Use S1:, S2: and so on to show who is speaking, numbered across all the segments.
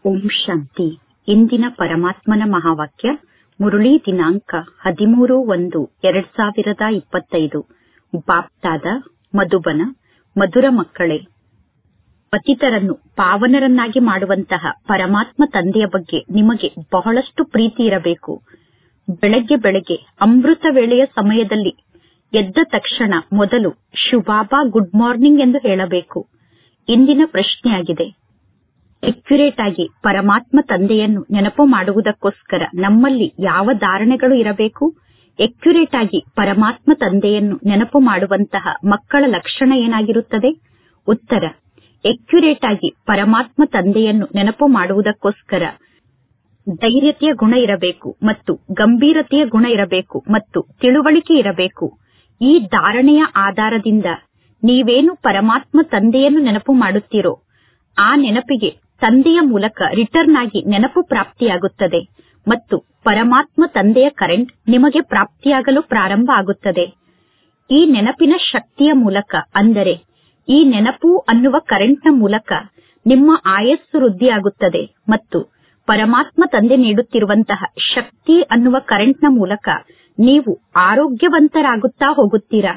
S1: ಓಂ ಶಾಂತಿ. ಇಂದಿನ ಪರಮಾತ್ಮನ ಮಹಾವಾಕ್ಯ ಮುರಳಿ ದಿನಾಂಕ 13/1/2025. ಬಾಪ್ದಾದ ಮಧುಬನ. ಮಧುರ ಮಕ್ಕಳೇ, ಪತಿತರನ್ನು ಪಾವನರನ್ನಾಗಿ ಮಾಡುವಂತಹ ಪರಮಾತ್ಮ ತಂದೆಯ ಬಗ್ಗೆ ನಿಮಗೆ ಬಹಳಷ್ಟು ಪ್ರೀತಿ ಇರಬೇಕು. ಬೆಳಗ್ಗೆ ಬೆಳಗ್ಗೆ ಅಮೃತ ವೇಳೆಯ ಸಮಯದಲ್ಲಿ ಎದ್ದ ತಕ್ಷಣ ಮೊದಲು ಶುಭಾಬಾ ಗುಡ್ ಮಾರ್ನಿಂಗ್ ಎಂದು ಹೇಳಬೇಕು. ಇಂದಿನ ಪ್ರಶ್ನೆಯಾಗಿದೆ, ಅಕ್ಯುರೇಟ್ ಆಗಿ ಪರಮಾತ್ಮ ತಂದೆಯನ್ನು ನೆನಪು ಮಾಡುವುದಕ್ಕೋಸ್ಕರ ನಮ್ಮಲ್ಲಿ ಯಾವ ಧಾರಣೆಗಳು ಇರಬೇಕು? ಅಕ್ಯುರೇಟ್ ಆಗಿ ಪರಮಾತ್ಮ ತಂದೆಯನ್ನು ನೆನಪು ಮಾಡುವಂತಹ ಮಕ್ಕಳ ಲಕ್ಷಣ ಏನಾಗಿರುತ್ತದೆ? ಉತ್ತರ, ಅಕ್ಯುರೇಟ್ ಆಗಿ ಪರಮಾತ್ಮ ತಂದೆಯನ್ನು ನೆನಪು ಮಾಡುವುದಕ್ಕೋಸ್ಕರ ಧೈರ್ಯತೆಯ ಗುಣ ಇರಬೇಕು ಮತ್ತು ಗಂಭೀರತೆಯ ಗುಣ ಇರಬೇಕು ಮತ್ತು ತಿಳುವಳಿಕೆ ಇರಬೇಕು. ಈ ಧಾರಣೆಯ ಆಧಾರದಿಂದ ನೀವೇನು ಪರಮಾತ್ಮ ತಂದೆಯನ್ನು ನೆನಪು ಮಾಡುತ್ತೀರೋ ಆ ನೆನಪಿಗೆ ತಂದೆಯ ಮೂಲಕ ರಿಟರ್ನ್ ಆಗಿ ನೆನಪು ಪ್ರಾಪ್ತಿಯಾಗುತ್ತದೆ ಮತ್ತು ಪರಮಾತ್ಮ ತಂದೆಯ ಕರೆಂಟ್ ನಿಮಗೆ ಪ್ರಾಪ್ತಿಯಾಗಲು ಪ್ರಾರಂಭ ಆಗುತ್ತದೆ. ಈ ನೆನಪಿನ ಶಕ್ತಿಯ ಮೂಲಕ, ಅಂದರೆ ಈ ನೆನಪು ಅನ್ನುವ ಕರೆಂಟ್ನ ಮೂಲಕ ನಿಮ್ಮ ಆಯಸ್ಸು ವೃದ್ಧಿಯಾಗುತ್ತದೆ ಮತ್ತು ಪರಮಾತ್ಮ ತಂದೆ ನೀಡುತ್ತಿರುವಂತಹ ಶಕ್ತಿ ಅನ್ನುವ ಕರೆಂಟ್ನ ಮೂಲಕ ನೀವು ಆರೋಗ್ಯವಂತರಾಗುತ್ತಾ ಹೋಗುತ್ತೀರಾ.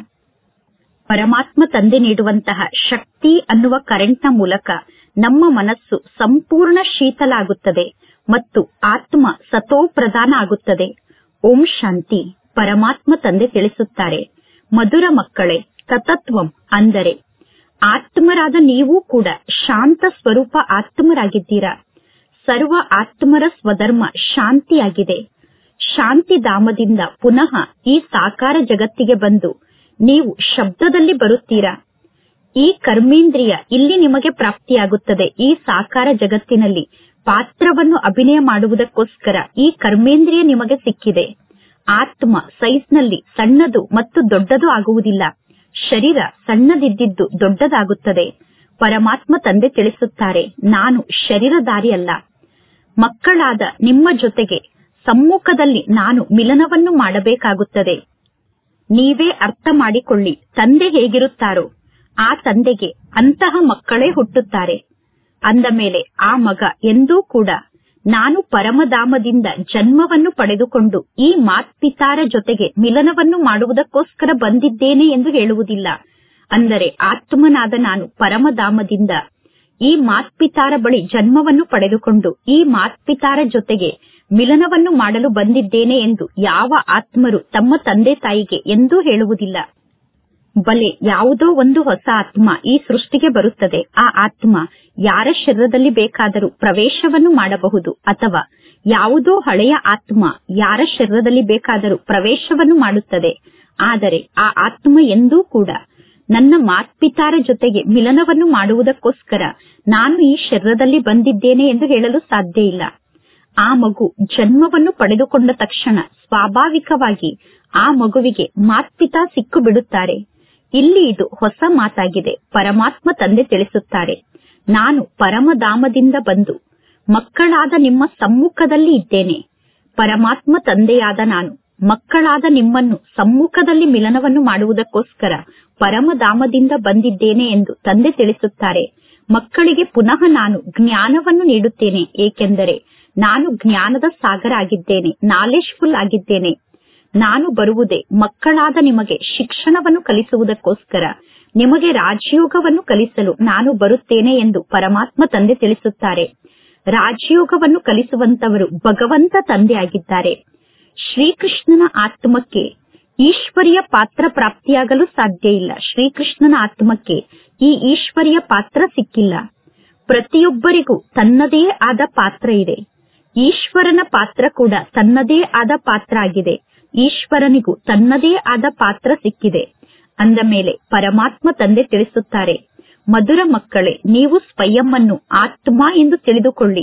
S1: ಪರಮಾತ್ಮ ತಂದೆ ನೀಡುವಂತಹ ಶಕ್ತಿ ಅನ್ನುವ ಕರೆಂಟ್ನ ಮೂಲಕ ನಮ್ಮ ಮನಸ್ಸು ಸಂಪೂರ್ಣ ಶೀತಲ ಆಗುತ್ತದೆ ಮತ್ತು ಆತ್ಮ ಸತೋ ಪ್ರಧಾನ ಆಗುತ್ತದೆ. ಓಂ ಶಾಂತಿ. ಪರಮಾತ್ಮ ತಂದೆ ತಿಳಿಸುತ್ತಾರೆ, ಮಧುರ ಮಕ್ಕಳೇ, ತತತ್ವಂ ಅಂದರೆ ಆತ್ಮರಾದ ನೀವು ಕೂಡ ಶಾಂತ ಸ್ವರೂಪ ಆತ್ಮರಾಗಿದ್ದೀರಾ. ಸರ್ವ ಆತ್ಮರ ಸ್ವಧರ್ಮ ಶಾಂತಿಯಾಗಿದೆ. ಶಾಂತಿಧಾಮದಿಂದ ಪುನಃ ಈ ಸಾಕಾರ ಜಗತ್ತಿಗೆ ಬಂದು ನೀವು ಶಬ್ದದಲ್ಲಿ ಬರುತ್ತೀರಾ. ಈ ಕರ್ಮೇಂದ್ರಿಯ ಇಲ್ಲಿ ನಿಮಗೆ ಪ್ರಾಪ್ತಿಯಾಗುತ್ತದೆ. ಈ ಸಾಕಾರ ಜಗತ್ತಿನಲ್ಲಿ ಪಾತ್ರವನ್ನು ಅಭಿನಯ ಮಾಡುವುದಕ್ಕೋಸ್ಕರ ಈ ಕರ್ಮೇಂದ್ರಿಯ ನಿಮಗೆ ಸಿಕ್ಕಿದೆ. ಆತ್ಮ ಸೈಜ್ನಲ್ಲಿ ಸಣ್ಣದು ಮತ್ತು ದೊಡ್ಡದು ಆಗುವುದಿಲ್ಲ. ಶರೀರ ಸಣ್ಣದಿದ್ದು ದೊಡ್ಡದಾಗುತ್ತದೆ. ಪರಮಾತ್ಮ ತಂದೆ ತಿಳಿಸುತ್ತಾರೆ, ನಾನು ಶರೀರಧಾರಿ ಅಲ್ಲ. ಮಕ್ಕಳಾದ ನಿಮ್ಮ ಜೊತೆಗೆ ಸಮ್ಮುಖದಲ್ಲಿ ನಾನು ಮಿಲನವನ್ನು ಮಾಡಬೇಕಾಗುತ್ತದೆ. ನೀವೇ ಅರ್ಥ ಮಾಡಿಕೊಳ್ಳಿ, ತಂದೆ ಹೇಗಿರುತ್ತಾರೋ ಆ ತಂದೆಗೆ ಅಂತಹ ಮಕ್ಕಳೇ ಹುಟ್ಟುತ್ತಾರೆ. ಅಂದ ಮೇಲೆ ಆ ಮಗ ಎಂದೂ ಕೂಡ ನಾನು ಪರಮಧಾಮದಿಂದ ಜನ್ಮವನ್ನು ಪಡೆದುಕೊಂಡು ಈ ಮಾತ್ಪಿತಾರ ಜೊತೆಗೆ ಮಿಲನವನ್ನು ಮಾಡುವುದಕ್ಕೋಸ್ಕರ ಬಂದಿದ್ದೇನೆ ಎಂದು ಹೇಳುವುದಿಲ್ಲ. ಅಂದರೆ ಆತ್ಮನಾದ ನಾನು ಪರಮಧಾಮದಿಂದ ಈ ಮಾತ್ಪಿತಾರ ಬಳಿ ಜನ್ಮವನ್ನು ಪಡೆದುಕೊಂಡು ಈ ಮಾತ್ಪಿತಾರ ಜೊತೆಗೆ ಮಿಲನವನ್ನು ಮಾಡಲು ಬಂದಿದ್ದೇನೆ ಎಂದು ಯಾವ ಆತ್ಮರು ತಮ್ಮ ತಂದೆ ತಾಯಿಗೆ ಎಂದೂ ಹೇಳುವುದಿಲ್ಲ. ಬಲೆ ಯಾವುದೋ ಒಂದು ಹೊಸ ಆತ್ಮ ಈ ಸೃಷ್ಟಿಗೆ ಬರುತ್ತದೆ. ಆ ಆತ್ಮ ಯಾರ ಶರೀರದಲ್ಲಿ ಬೇಕಾದರೂ ಪ್ರವೇಶವನ್ನು ಮಾಡಬಹುದು, ಅಥವಾ ಯಾವುದೋ ಹಳೆಯ ಆತ್ಮ ಯಾರ ಶರೀರದಲ್ಲಿ ಬೇಕಾದರೂ ಪ್ರವೇಶವನ್ನು ಮಾಡುತ್ತದೆ. ಆದರೆ ಆ ಆತ್ಮ ಎಂದೂ ಕೂಡ ನನ್ನ ಮಾತ್ಪಿತಾರ ಜೊತೆಗೆ ಮಿಲನವನ್ನು ಮಾಡುವುದಕ್ಕೋಸ್ಕರ ನಾನು ಈ ಶರೀರದಲ್ಲಿ ಬಂದಿದ್ದೇನೆ ಎಂದು ಹೇಳಲು ಸಾಧ್ಯ ಇಲ್ಲ. ಆ ಮಗು ಜನ್ಮವನ್ನು ಪಡೆದುಕೊಂಡ ತಕ್ಷಣ ಸ್ವಾಭಾವಿಕವಾಗಿ ಆ ಮಗುವಿಗೆ ಮಾತ್ಪಿತಾ ಸಿಕ್ಕು ಬಿಡುತ್ತಾರೆ. ಇಲ್ಲಿ ಇದು ಹೊಸ ಮಾತಾಗಿದೆ. ಪರಮಾತ್ಮ ತಂದೆ ತಿಳಿಸುತ್ತಾರೆ, ನಾನು ಪರಮಧಾಮದಿಂದ ಬಂದು ಮಕ್ಕಳಾದ ನಿಮ್ಮ ಸಮ್ಮುಖದಲ್ಲಿ ಇದ್ದೇನೆ. ಪರಮಾತ್ಮ ತಂದೆಯಾದ ನಾನು ಮಕ್ಕಳಾದ ನಿಮ್ಮನ್ನು ಸಮ್ಮುಖದಲ್ಲಿ ಮಿಲನವನ್ನು ಮಾಡುವುದಕ್ಕೋಸ್ಕರ ಪರಮಧಾಮದಿಂದ ಬಂದಿದ್ದೇನೆ ಎಂದು ತಂದೆ ತಿಳಿಸುತ್ತಾರೆ. ಮಕ್ಕಳಿಗೆ ಪುನಃ ನಾನು ಜ್ಞಾನವನ್ನು ನೀಡುತ್ತೇನೆ, ಏಕೆಂದರೆ ನಾನು ಜ್ಞಾನದ ಸಾಗರ ಆಗಿದ್ದೇನೆ, ನಾಲೆಜ್ಫುಲ್ ಆಗಿದ್ದೇನೆ. ನಾನು ಬರುವುದೇ ಮಕ್ಕಳಾದ ನಿಮಗೆ ಶಿಕ್ಷಣವನ್ನು ಕಲಿಸುವುದಕ್ಕೋಸ್ಕರ, ನಿಮಗೆ ರಾಜಯೋಗವನ್ನು ಕಲಿಸಲು ನಾನು ಬರುತ್ತೇನೆ ಎಂದು ಪರಮಾತ್ಮ ತಂದೆ ತಿಳಿಸುತ್ತಾರೆ. ರಾಜಯೋಗವನ್ನು ಕಲಿಸುವಂತವರು ಭಗವಂತ ತಂದೆ ಆಗಿದ್ದಾರೆ. ಶ್ರೀಕೃಷ್ಣನ ಆತ್ಮಕ್ಕೆ ಈಶ್ವರಿಯ ಪಾತ್ರ ಪ್ರಾಪ್ತಿಯಾಗಲು ಸಾಧ್ಯ ಇಲ್ಲ. ಶ್ರೀಕೃಷ್ಣನ ಆತ್ಮಕ್ಕೆ ಈ ಈಶ್ವರಿಯ ಪಾತ್ರ ಸಿಕ್ಕಿಲ್ಲ. ಪ್ರತಿಯೊಬ್ಬರಿಗೂ ತನ್ನದೇ ಆದ ಪಾತ್ರ ಇದೆ. ಈಶ್ವರನ ಪಾತ್ರ ಕೂಡ ತನ್ನದೇ ಆದ ಪಾತ್ರ ಆಗಿದೆ. ಈಶ್ವರನಿಗೂ ತನ್ನದೇ ಆದ ಪಾತ್ರ ಸಿಕ್ಕಿದೆ. ಅಂದ ಮೇಲೆ ಪರಮಾತ್ಮ ತಂದೆ ತಿಳಿಸುತ್ತಾರೆ, ಮಧುರ ಮಕ್ಕಳೇ, ನೀವು ಸ್ವಯಂ ಅನ್ನು ಆತ್ಮ ಎಂದು ತಿಳಿದುಕೊಳ್ಳಿ.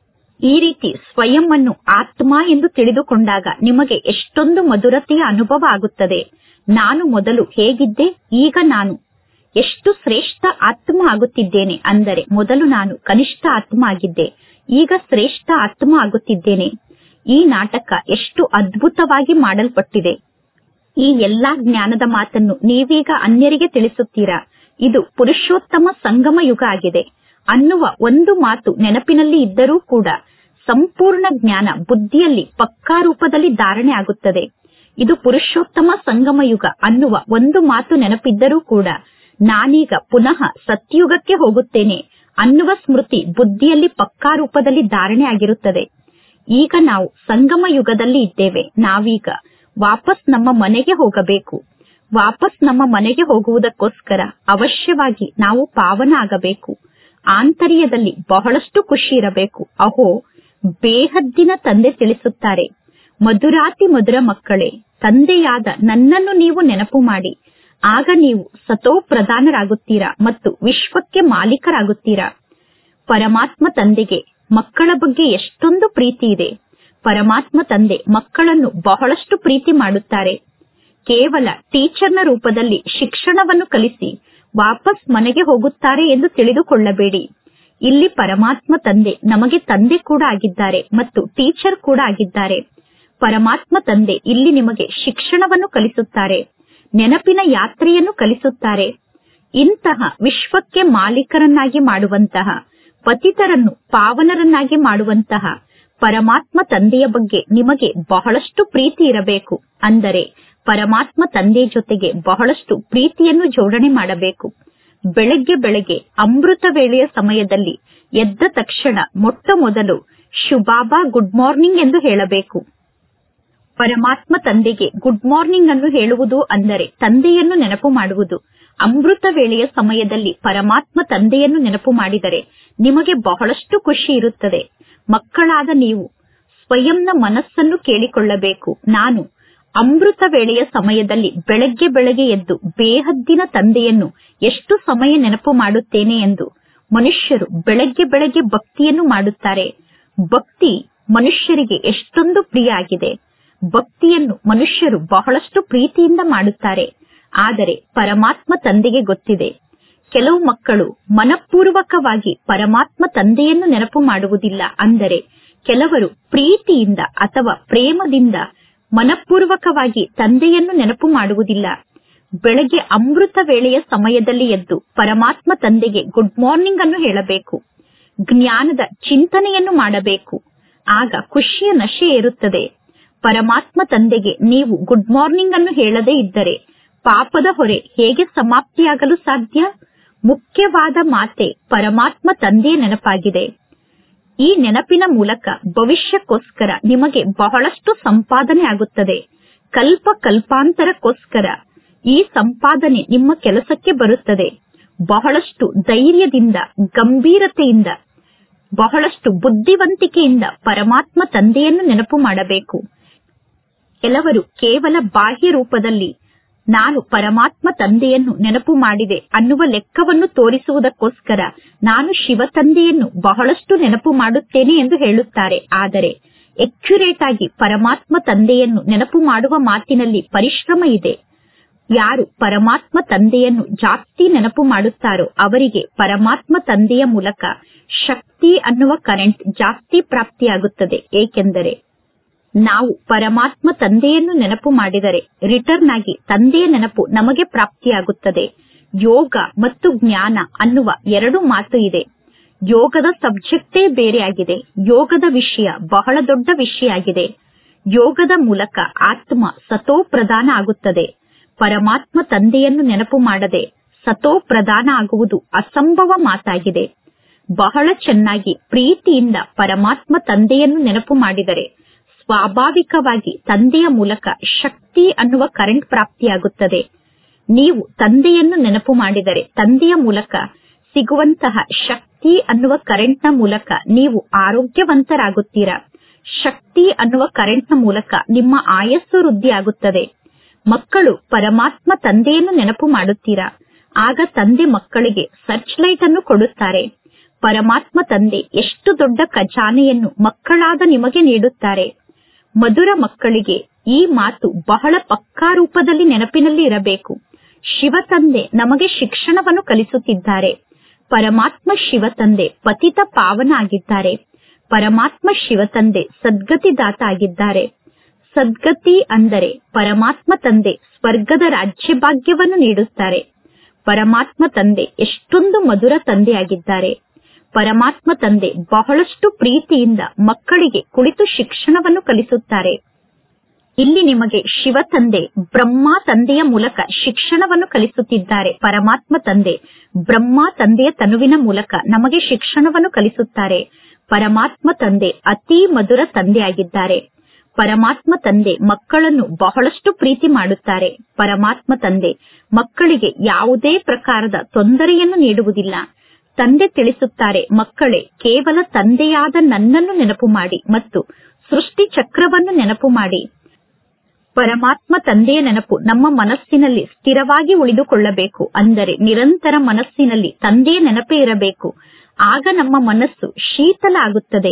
S1: ಈ ರೀತಿ ಸ್ವಯಂ ಅನ್ನು ಆತ್ಮ ಎಂದು ತಿಳಿದುಕೊಂಡಾಗ ನಿಮಗೆ ಎಷ್ಟೊಂದು ಮಧುರತೆಯ ಅನುಭವ ಆಗುತ್ತದೆ. ನಾನು ಮೊದಲು ಹೇಗಿದ್ದೆ, ಈಗ ನಾನು ಎಷ್ಟು ಶ್ರೇಷ್ಠ ಆತ್ಮ ಆಗುತ್ತಿದ್ದೇನೆ. ಅಂದರೆ ಮೊದಲು ನಾನು ಕನಿಷ್ಠ ಆತ್ಮ ಆಗಿದ್ದೆ, ಈಗ ಶ್ರೇಷ್ಠ ಆತ್ಮ ಆಗುತ್ತಿದ್ದೇನೆ. ಈ ನಾಟಕ ಎಷ್ಟು ಅದ್ಭುತವಾಗಿ ಮಾಡಲ್ಪಟ್ಟಿದೆ. ಈ ಎಲ್ಲಾ ಜ್ಞಾನದ ಮಾತನ್ನು ನೀವೀಗ ಅನ್ಯರಿಗೆ ತಿಳಿಸುತ್ತೀರಾ. ಇದು ಪುರುಷೋತ್ತಮ ಸಂಗಮ ಯುಗ ಆಗಿದೆ. ಅನ್ನುವ ಒಂದು ಮಾತು ನೆನಪಿನಲ್ಲಿ ಇದ್ದರೂ ಕೂಡ ಸಂಪೂರ್ಣ ಜ್ಞಾನ ಬುದ್ಧಿಯಲ್ಲಿ ಪಕ್ಕಾ ರೂಪದಲ್ಲಿ ಧಾರಣೆ ಆಗುತ್ತದೆ. ಇದು ಪುರುಷೋತ್ತಮ ಸಂಗಮ ಯುಗ ಅನ್ನುವ ಒಂದು ಮಾತು ನೆನಪಿದ್ದರೂ ಕೂಡ ನಾನೀಗ ಪುನಃ ಸತ್ಯುಗಕ್ಕೆ ಹೋಗುತ್ತೇನೆ ಅನ್ನುವ ಸ್ಮೃತಿ ಬುದ್ಧಿಯಲ್ಲಿ ಪಕ್ಕಾ ರೂಪದಲ್ಲಿ ಧಾರಣೆ ಆಗಿರುತ್ತದೆ. ಈಗ ನಾವು ಸಂಗಮ ಯುಗದಲ್ಲಿ ಇದ್ದೇವೆ. ನಾವೀಗ ವಾಪಸ್ ನಮ್ಮ ಮನೆಗೆ ಹೋಗಬೇಕು. ವಾಪಸ್ ನಮ್ಮ ಮನೆಗೆ ಹೋಗುವುದಕ್ಕೋಸ್ಕರ ಅವಶ್ಯವಾಗಿ ನಾವು ಪಾವನ ಆಗಬೇಕು. ಆಂತರ್ಯದಲ್ಲಿ ಬಹಳಷ್ಟು ಖುಷಿ ಇರಬೇಕು. ಅಹೋ, ಬೇಹದ್ದಿನ ತಂದೆ ತಿಳಿಸುತ್ತಾರೆ, ಮಧುರಾತಿ ಮಧುರ ಮಕ್ಕಳೇ, ತಂದೆಯಾದ ನನ್ನನ್ನು ನೀವು ನೆನಪು ಮಾಡಿ. ಆಗ ನೀವು ಸತೋ ಪ್ರಧಾನರಾಗುತ್ತೀರಾ ಮತ್ತು ವಿಶ್ವಕ್ಕೆ ಮಾಲೀಕರಾಗುತ್ತೀರಾ. ಪರಮಾತ್ಮ ತಂದೆಗೆ ಮಕ್ಕಳ ಬಗ್ಗೆ ಎಷ್ಟೊಂದು ಪ್ರೀತಿ ಇದೆ. ಪರಮಾತ್ಮ ತಂದೆ ಮಕ್ಕಳನ್ನು ಬಹಳಷ್ಟು ಪ್ರೀತಿ ಮಾಡುತ್ತಾರೆ. ಕೇವಲ ಟೀಚರ್ನ ರೂಪದಲ್ಲಿ ಶಿಕ್ಷಣವನ್ನು ಕಲಿಸಿ ವಾಪಸ್ ಮನೆಗೆ ಹೋಗುತ್ತಾರೆ ಎಂದು ತಿಳಿದುಕೊಳ್ಳಬೇಡಿ. ಇಲ್ಲಿ ಪರಮಾತ್ಮ ತಂದೆ ನಮಗೆ ತಂದೆ ಕೂಡ ಆಗಿದ್ದಾರೆ ಮತ್ತು ಟೀಚರ್ ಕೂಡ ಆಗಿದ್ದಾರೆ. ಪರಮಾತ್ಮ ತಂದೆ ಇಲ್ಲಿ ನಿಮಗೆ ಶಿಕ್ಷಣವನ್ನು ಕಲಿಸುತ್ತಾರೆ, ನೆನಪಿನ ಯಾತ್ರೆಯನ್ನು ಕಲಿಸುತ್ತಾರೆ. ಇಂತಹ ವಿಶ್ವಕ್ಕೆ ಮಾಲೀಕರನ್ನಾಗಿ ಮಾಡುವಂತಹ, ಪತಿತರನ್ನು ಪಾವನರನ್ನಾಗಿ ಮಾಡುವಂತಹ ಪರಮಾತ್ಮ ತಂದೆಯ ಬಗ್ಗೆ ನಿಮಗೆ ಬಹಳಷ್ಟು ಪ್ರೀತಿ ಇರಬೇಕು. ಅಂದರೆ ಪರಮಾತ್ಮ ತಂದೆಯ ಜೊತೆಗೆ ಬಹಳಷ್ಟು ಪ್ರೀತಿಯನ್ನು ಜೋಡಣೆ ಮಾಡಬೇಕು. ಬೆಳಗ್ಗೆ ಅಮೃತ ವೇಳೆಯ ಸಮಯದಲ್ಲಿ ಎದ್ದ ತಕ್ಷಣ ಮೊಟ್ಟ ಮೊದಲು ಶುಭಾಬಾ ಗುಡ್ ಮಾರ್ನಿಂಗ್ ಎಂದು ಹೇಳಬೇಕು. ಪರಮಾತ್ಮ ತಂದೆಗೆ ಗುಡ್ ಮಾರ್ನಿಂಗ್ ಅನ್ನು ಹೇಳುವುದು ಅಂದರೆ ತಂದೆಯನ್ನು ನೆನಪು ಮಾಡುವುದು. ಅಮೃತ ವೇಳೆಯ ಸಮಯದಲ್ಲಿ ಪರಮಾತ್ಮ ತಂದೆಯನ್ನು ನೆನಪು ಮಾಡಿದರೆ ನಿಮಗೆ ಬಹಳಷ್ಟು ಖುಷಿ ಇರುತ್ತದೆ. ಮಕ್ಕಳಾದ ನೀವು ಸ್ವಯಂನ ಮನಸ್ಸನ್ನು ಕೇಳಿಕೊಳ್ಳಬೇಕು. ನಾನು ಅಮೃತ ವೇಳೆಯ ಸಮಯದಲ್ಲಿ ಬೆಳಗ್ಗೆ ಎದ್ದು ಬೇಹದ್ದಿನ ತಂದೆಯನ್ನು ಎಷ್ಟು ಸಮಯ ನೆನಪು ಮಾಡುತ್ತೇನೆ ಎಂದು. ಮನುಷ್ಯರು ಬೆಳಗ್ಗೆ ಭಕ್ತಿಯನ್ನು ಮಾಡುತ್ತಾರೆ. ಭಕ್ತಿ ಮನುಷ್ಯರಿಗೆ ಎಷ್ಟೊಂದು ಪ್ರಿಯ ಆಗಿದೆ. ಭಕ್ತಿಯನ್ನು ಮನುಷ್ಯರು ಬಹಳಷ್ಟು ಪ್ರೀತಿಯಿಂದ ಮಾಡುತ್ತಾರೆ. ಆದರೆ ಪರಮಾತ್ಮ ತಂದೆಗೆ ಗೊತ್ತಿದೆ, ಕೆಲವು ಮಕ್ಕಳು ಮನಪೂರ್ವಕವಾಗಿ ಪರಮಾತ್ಮ ತಂದೆಯನ್ನು ನೆನಪು ಮಾಡುವುದಿಲ್ಲ. ಅಂದರೆ ಕೆಲವರು ಪ್ರೀತಿಯಿಂದ ಅಥವಾ ಪ್ರೇಮದಿಂದ ಮನಪೂರ್ವಕವಾಗಿ ತಂದೆಯನ್ನು ನೆನಪು ಮಾಡುವುದಿಲ್ಲ. ಬೆಳಗ್ಗೆ ಅಮೃತ ವೇಳೆಯ ಸಮಯದಲ್ಲಿ ಎದ್ದು ಪರಮಾತ್ಮ ತಂದೆಗೆ ಗುಡ್ ಮಾರ್ನಿಂಗ್ ಅನ್ನು ಹೇಳಬೇಕು. ಜ್ಞಾನದ ಚಿಂತನೆಯನ್ನು ಮಾಡಬೇಕು. ಆಗ ಖುಷಿಯ ನಶೆ ಏರುತ್ತದೆ. ಪರಮಾತ್ಮ ತಂದೆಗೆ ನೀವು ಗುಡ್ ಮಾರ್ನಿಂಗ್ ಅನ್ನು ಹೇಳದೇ ಇದ್ದರೆ ಪಾಪದ ಹೊರೆ ಹೇಗೆ ಸಮಾಪ್ತಿಯಾಗಲು ಸಾಧ್ಯ? ಮುಖ್ಯವಾದ ಮಾತೆ ಪರಮಾತ್ಮ ತಂದೆಯ ನೆನಪಾಗಿದೆ. ಈ ನೆನಪಿನ ಮೂಲಕ ಭವಿಷ್ಯಕ್ಕೋಸ್ಕರ ನಿಮಗೆ ಬಹಳಷ್ಟು ಸಂಪಾದನೆ ಆಗುತ್ತದೆ. ಕಲ್ಪಾಂತರಕ್ಕೋಸ್ಕರ ಈ ಸಂಪಾದನೆ ನಿಮ್ಮ ಕೆಲಸಕ್ಕೆ ಬರುತ್ತದೆ. ಬಹಳಷ್ಟು ಧೈರ್ಯದಿಂದ, ಗಂಭೀರತೆಯಿಂದ, ಬಹಳಷ್ಟು ಬುದ್ಧಿವಂತಿಕೆಯಿಂದ ಪರಮಾತ್ಮ ತಂದೆಯನ್ನು ನೆನಪು ಮಾಡಬೇಕು. ಕೆಲವರು ಕೇವಲ ಬಾಹ್ಯ ರೂಪದಲ್ಲಿ ನಾನು ಪರಮಾತ್ಮ ತಂದೆಯನ್ನು ನೆನಪು ಮಾಡಿದೆ ಅನ್ನುವ ಲೆಕ್ಕವನ್ನು ತೋರಿಸುವುದಕ್ಕೋಸ್ಕರ ನಾನು ಶಿವ ತಂದೆಯನ್ನು ಬಹಳಷ್ಟು ನೆನಪು ಮಾಡುತ್ತೇನೆ ಎಂದು ಹೇಳುತ್ತಾರೆ. ಆದರೆ ಎಕ್ಯುರೇಟ್ ಆಗಿ ಪರಮಾತ್ಮ ತಂದೆಯನ್ನು ನೆನಪು ಮಾಡುವ ಮಾತಿನಲ್ಲಿ ಪರಿಶ್ರಮ ಇದೆ. ಯಾರು ಪರಮಾತ್ಮ ತಂದೆಯನ್ನು ಜಾಸ್ತಿ ನೆನಪು ಮಾಡುತ್ತಾರೋ ಅವರಿಗೆ ಪರಮಾತ್ಮ ತಂದೆಯ ಮೂಲಕ ಶಕ್ತಿ ಅನ್ನುವ ಕರೆಂಟ್ ಜಾಸ್ತಿ ಪ್ರಾಪ್ತಿಯಾಗುತ್ತದೆ. ಏಕೆಂದರೆ ನಾವು ಪರಮಾತ್ಮ ತಂದೆಯನ್ನು ನೆನಪು ಮಾಡಿದರೆ ರಿಟರ್ನ್ ಆಗಿ ತಂದೆಯ ನೆನಪು ನಮಗೆ ಪ್ರಾಪ್ತಿಯಾಗುತ್ತದೆ. ಯೋಗ ಮತ್ತು ಜ್ಞಾನ ಅನ್ನುವ ಎರಡು ಮಾತು ಇದೆ. ಯೋಗದ ಸಬ್ಜೆಕ್ಟೇ ಬೇರೆ ಆಗಿದೆ. ಯೋಗದ ವಿಷಯ ಬಹಳ ದೊಡ್ಡ ವಿಷಯ ಆಗಿದೆ. ಯೋಗದ ಮೂಲಕ ಆತ್ಮ ಸತೋ ಪ್ರಧಾನ ಆಗುತ್ತದೆ. ಪರಮಾತ್ಮ ತಂದೆಯನ್ನು ನೆನಪು ಮಾಡದೆ ಸತೋ ಪ್ರಧಾನ ಆಗುವುದು ಅಸಂಭವ ಮಾತಾಗಿದೆ. ಬಹಳ ಚೆನ್ನಾಗಿ ಪ್ರೀತಿಯಿಂದ ಪರಮಾತ್ಮ ತಂದೆಯನ್ನು ನೆನಪು ಮಾಡಿದರೆ ಸ್ವಾಭಾವಿಕವಾಗಿ ತಂದೆಯ ಮೂಲಕ ಶಕ್ತಿ ಅನ್ನುವ ಕರೆಂಟ್ ಪ್ರಾಪ್ತಿಯಾಗುತ್ತದೆ. ನೀವು ತಂದೆಯನ್ನು ನೆನಪು ಮಾಡಿದರೆ ತಂದೆಯ ಮೂಲಕ ಸಿಗುವಂತಹ ಶಕ್ತಿ ಅನ್ನುವ ಕರೆಂಟ್ನ ಮೂಲಕ ನೀವು ಆರೋಗ್ಯವಂತರಾಗುತ್ತೀರಾ. ಶಕ್ತಿ ಅನ್ನುವ ಕರೆಂಟ್ನ ಮೂಲಕ ನಿಮ್ಮ ಆಯಸ್ಸು ವೃದ್ಧಿ ಆಗುತ್ತದೆ. ಮಕ್ಕಳು ಪರಮಾತ್ಮ ತಂದೆಯನ್ನು ನೆನಪು ಮಾಡುತ್ತೀರಾ. ಆಗ ತಂದೆ ಮಕ್ಕಳಿಗೆ ಸರ್ಚ್ ಲೈಟ್ ಅನ್ನು ಕೊಡುತ್ತಾರೆ. ಪರಮಾತ್ಮ ತಂದೆ ಎಷ್ಟು ದೊಡ್ಡ ಖಜಾನೆಯನ್ನು ಮಕ್ಕಳಾದ ನಿಮಗೆ ನೀಡುತ್ತಾರೆ. ಮಧುರ ಮಕ್ಕಳಿಗೆ ಈ ಮಾತು ಬಹಳ ಪಕ್ಕಾ ರೂಪದಲ್ಲಿ ನೆನಪಿನಲ್ಲಿ ಇರಬೇಕು. ಶಿವ ತಂದೆ ನಮಗೆ ಶಿಕ್ಷಣವನ್ನು ಕಲಿಸುತ್ತಿದ್ದಾರೆ. ಪರಮಾತ್ಮ ಶಿವ ತಂದೆ ಪತಿತ ಪಾವನ ಆಗಿದ್ದಾರೆ. ಪರಮಾತ್ಮ ಶಿವ ತಂದೆ ಸದ್ಗತಿದಾತ ಆಗಿದ್ದಾರೆ. ಸದ್ಗತಿ ಅಂದರೆ ಪರಮಾತ್ಮ ತಂದೆ ಸ್ವರ್ಗದ ರಾಜ್ಯ ಭಾಗ್ಯವನ್ನು ನೀಡುತ್ತಾರೆ. ಪರಮಾತ್ಮ ತಂದೆ ಎಷ್ಟೊಂದು ಮಧುರ ತಂದೆಯಾಗಿದ್ದಾರೆ. ಪರಮಾತ್ಮ ತಂದೆ ಬಹಳಷ್ಟು ಪ್ರೀತಿಯಿಂದ ಮಕ್ಕಳಿಗೆ ಕುಳಿತು ಶಿಕ್ಷಣವನ್ನು ಕಲಿಸುತ್ತಾರೆ. ಇಲ್ಲಿ ನಿಮಗೆ ಶಿವ ತಂದೆ ಬ್ರಹ್ಮ ತಂದೆಯ ಮೂಲಕ ಶಿಕ್ಷಣವನ್ನು ಕಲಿಸುತ್ತಿದ್ದಾರೆ. ಪರಮಾತ್ಮ ತಂದೆ ಬ್ರಹ್ಮ ತಂದೆಯ ತನುವಿನ ಮೂಲಕ ನಮಗೆ ಶಿಕ್ಷಣವನ್ನು ಕಲಿಸುತ್ತಾರೆ. ಪರಮಾತ್ಮ ತಂದೆ ಅತಿ ಮಧುರ ತಂದೆಯಾಗಿದ್ದಾರೆ. ಪರಮಾತ್ಮ ತಂದೆ ಮಕ್ಕಳನ್ನು ಬಹಳಷ್ಟು ಪ್ರೀತಿ ಮಾಡುತ್ತಾರೆ. ಪರಮಾತ್ಮ ತಂದೆ ಮಕ್ಕಳಿಗೆ ಯಾವುದೇ ಪ್ರಕಾರದ ತೊಂದರೆಯನ್ನು ನೀಡುವುದಿಲ್ಲ. ತಂದೆ ತಿಳಿಸುತ್ತಾರೆ, ಮಕ್ಕಳೇ, ಕೇವಲ ತಂದೆಯಾದ ನನ್ನನ್ನು ನೆನಪು ಮಾಡಿ ಮತ್ತು ಸೃಷ್ಟಿ ಚಕ್ರವನ್ನು ನೆನಪು ಮಾಡಿ. ಪರಮಾತ್ಮ ತಂದೆಯ ನೆನಪು ನಮ್ಮ ಮನಸ್ಸಿನಲ್ಲಿ ಸ್ಥಿರವಾಗಿ ಉಳಿದುಕೊಳ್ಳಬೇಕು. ಅಂದರೆ ನಿರಂತರ ಮನಸ್ಸಿನಲ್ಲಿ ತಂದೆಯ ನೆನಪೇ ಇರಬೇಕು. ಆಗ ನಮ್ಮ ಮನಸ್ಸು ಶೀತಲ ಆಗುತ್ತದೆ.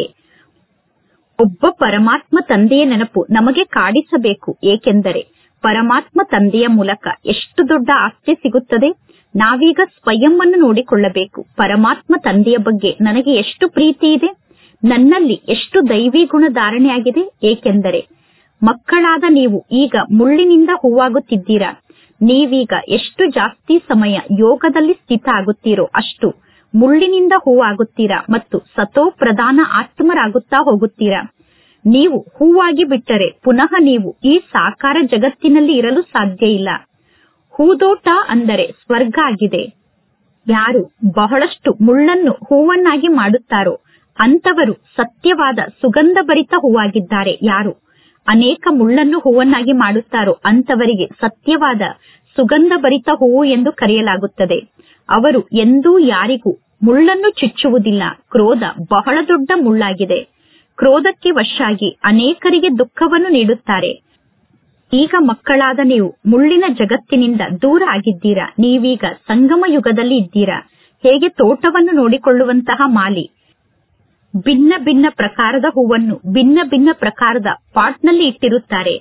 S1: ಒಬ್ಬ ಪರಮಾತ್ಮ ತಂದೆಯ ನೆನಪು ನಮಗೆ ಕಾಡಿಸಬೇಕು. ಏಕೆಂದರೆ ಪರಮಾತ್ಮ ತಂದೆಯ ಮೂಲಕ ಎಷ್ಟು ದೊಡ್ಡ ಆಸ್ತಿ ಸಿಗುತ್ತದೆ. ನಾವೀಗ ಸ್ವಯಂ ಅನ್ನು ನೋಡಿಕೊಳ್ಳಬೇಕು. ಪರಮಾತ್ಮ ತಂದೆಯ ಬಗ್ಗೆ ನನಗೆ ಎಷ್ಟು ಪ್ರೀತಿ ಇದೆ, ನನ್ನಲ್ಲಿ ಎಷ್ಟು ದೈವಿ ಗುಣ ಧಾರಣೆಯಾಗಿದೆ. ಏಕೆಂದರೆ ಮಕ್ಕಳಾದ ನೀವು ಈಗ ಮುಳ್ಳಿನಿಂದ ಹೂವಾಗುತ್ತಿದ್ದೀರಾ. ನೀವೀಗ ಎಷ್ಟು ಜಾಸ್ತಿ ಸಮಯ ಯೋಗದಲ್ಲಿ ಸ್ಥಿತ ಆಗುತ್ತೀರೋ ಅಷ್ಟು ಮುಳ್ಳಿನಿಂದ ಹೂವಾಗುತ್ತೀರಾ ಮತ್ತು ಸತೋ ಪ್ರಧಾನ ಆತ್ಮರಾಗುತ್ತಾ ಹೋಗುತ್ತೀರಾ. ನೀವು ಹೂವಾಗಿ ಬಿಟ್ಟರೆ ಪುನಃ ನೀವು ಈ ಸಾಕಾರ ಜಗತ್ತಿನಲ್ಲಿ ಇರಲು ಸಾಧ್ಯ ಇಲ್ಲ. ಹೂದೋಟ ಅಂದರೆ ಸ್ವರ್ಗ ಆಗಿದೆ. ಯಾರು ಬಹಳಷ್ಟು ಮುಳ್ಳನ್ನು ಹೂವನ್ನಾಗಿ ಮಾಡುತ್ತಾರೋ ಅಂತವರು ಸತ್ಯವಾದ ಸುಗಂಧಭರಿತ ಹೂವಾಗಿದ್ದಾರೆ. ಯಾರು ಅನೇಕ ಮುಳ್ಳನ್ನು ಹೂವನ್ನಾಗಿ ಮಾಡುತ್ತಾರೋ ಅಂತವರಿಗೆ ಸತ್ಯವಾದ ಸುಗಂಧಭರಿತ ಹೂವು ಎಂದು ಕರೆಯಲಾಗುತ್ತದೆ. ಅವರು ಎಂದೂ ಯಾರಿಗೂ ಮುಳ್ಳನ್ನು ಚುಚ್ಚುವುದಿಲ್ಲ. ಕ್ರೋಧ ಬಹಳ ದೊಡ್ಡ ಮುಳ್ಳಾಗಿದೆ. ಕ್ರೋಧಕ್ಕೆ ವಶಾಗಿ ಅನೇಕರಿಗೆ ದುಃಖವನ್ನು ನೀಡುತ್ತಾರೆ. ಈಗ ಮಕ್ಕಳಾದ ನೀವು ಮುಳ್ಳಿನ ಜಗತ್ತಿನಿಂದ ದೂರ ಆಗಿದ್ದೀರಾ. ನೀವೀಗ ಸಂಗಮ ಯುಗದಲ್ಲಿ ಇದ್ದೀರಾ. ಹೇಗೆ ತೋಟವನ್ನು ನೋಡಿಕೊಳ್ಳುವಂತಹ ಮಾಲಿ ಭಿನ್ನ ಭಿನ್ನ ಪ್ರಕಾರದ ಹೂವನ್ನು ಭಿನ್ನ ಭಿನ್ನ ಪ್ರಕಾರದ ಪಾಟ್ನಲ್ಲಿ ಇಟ್ಟಿರುತ್ತಾರೆ.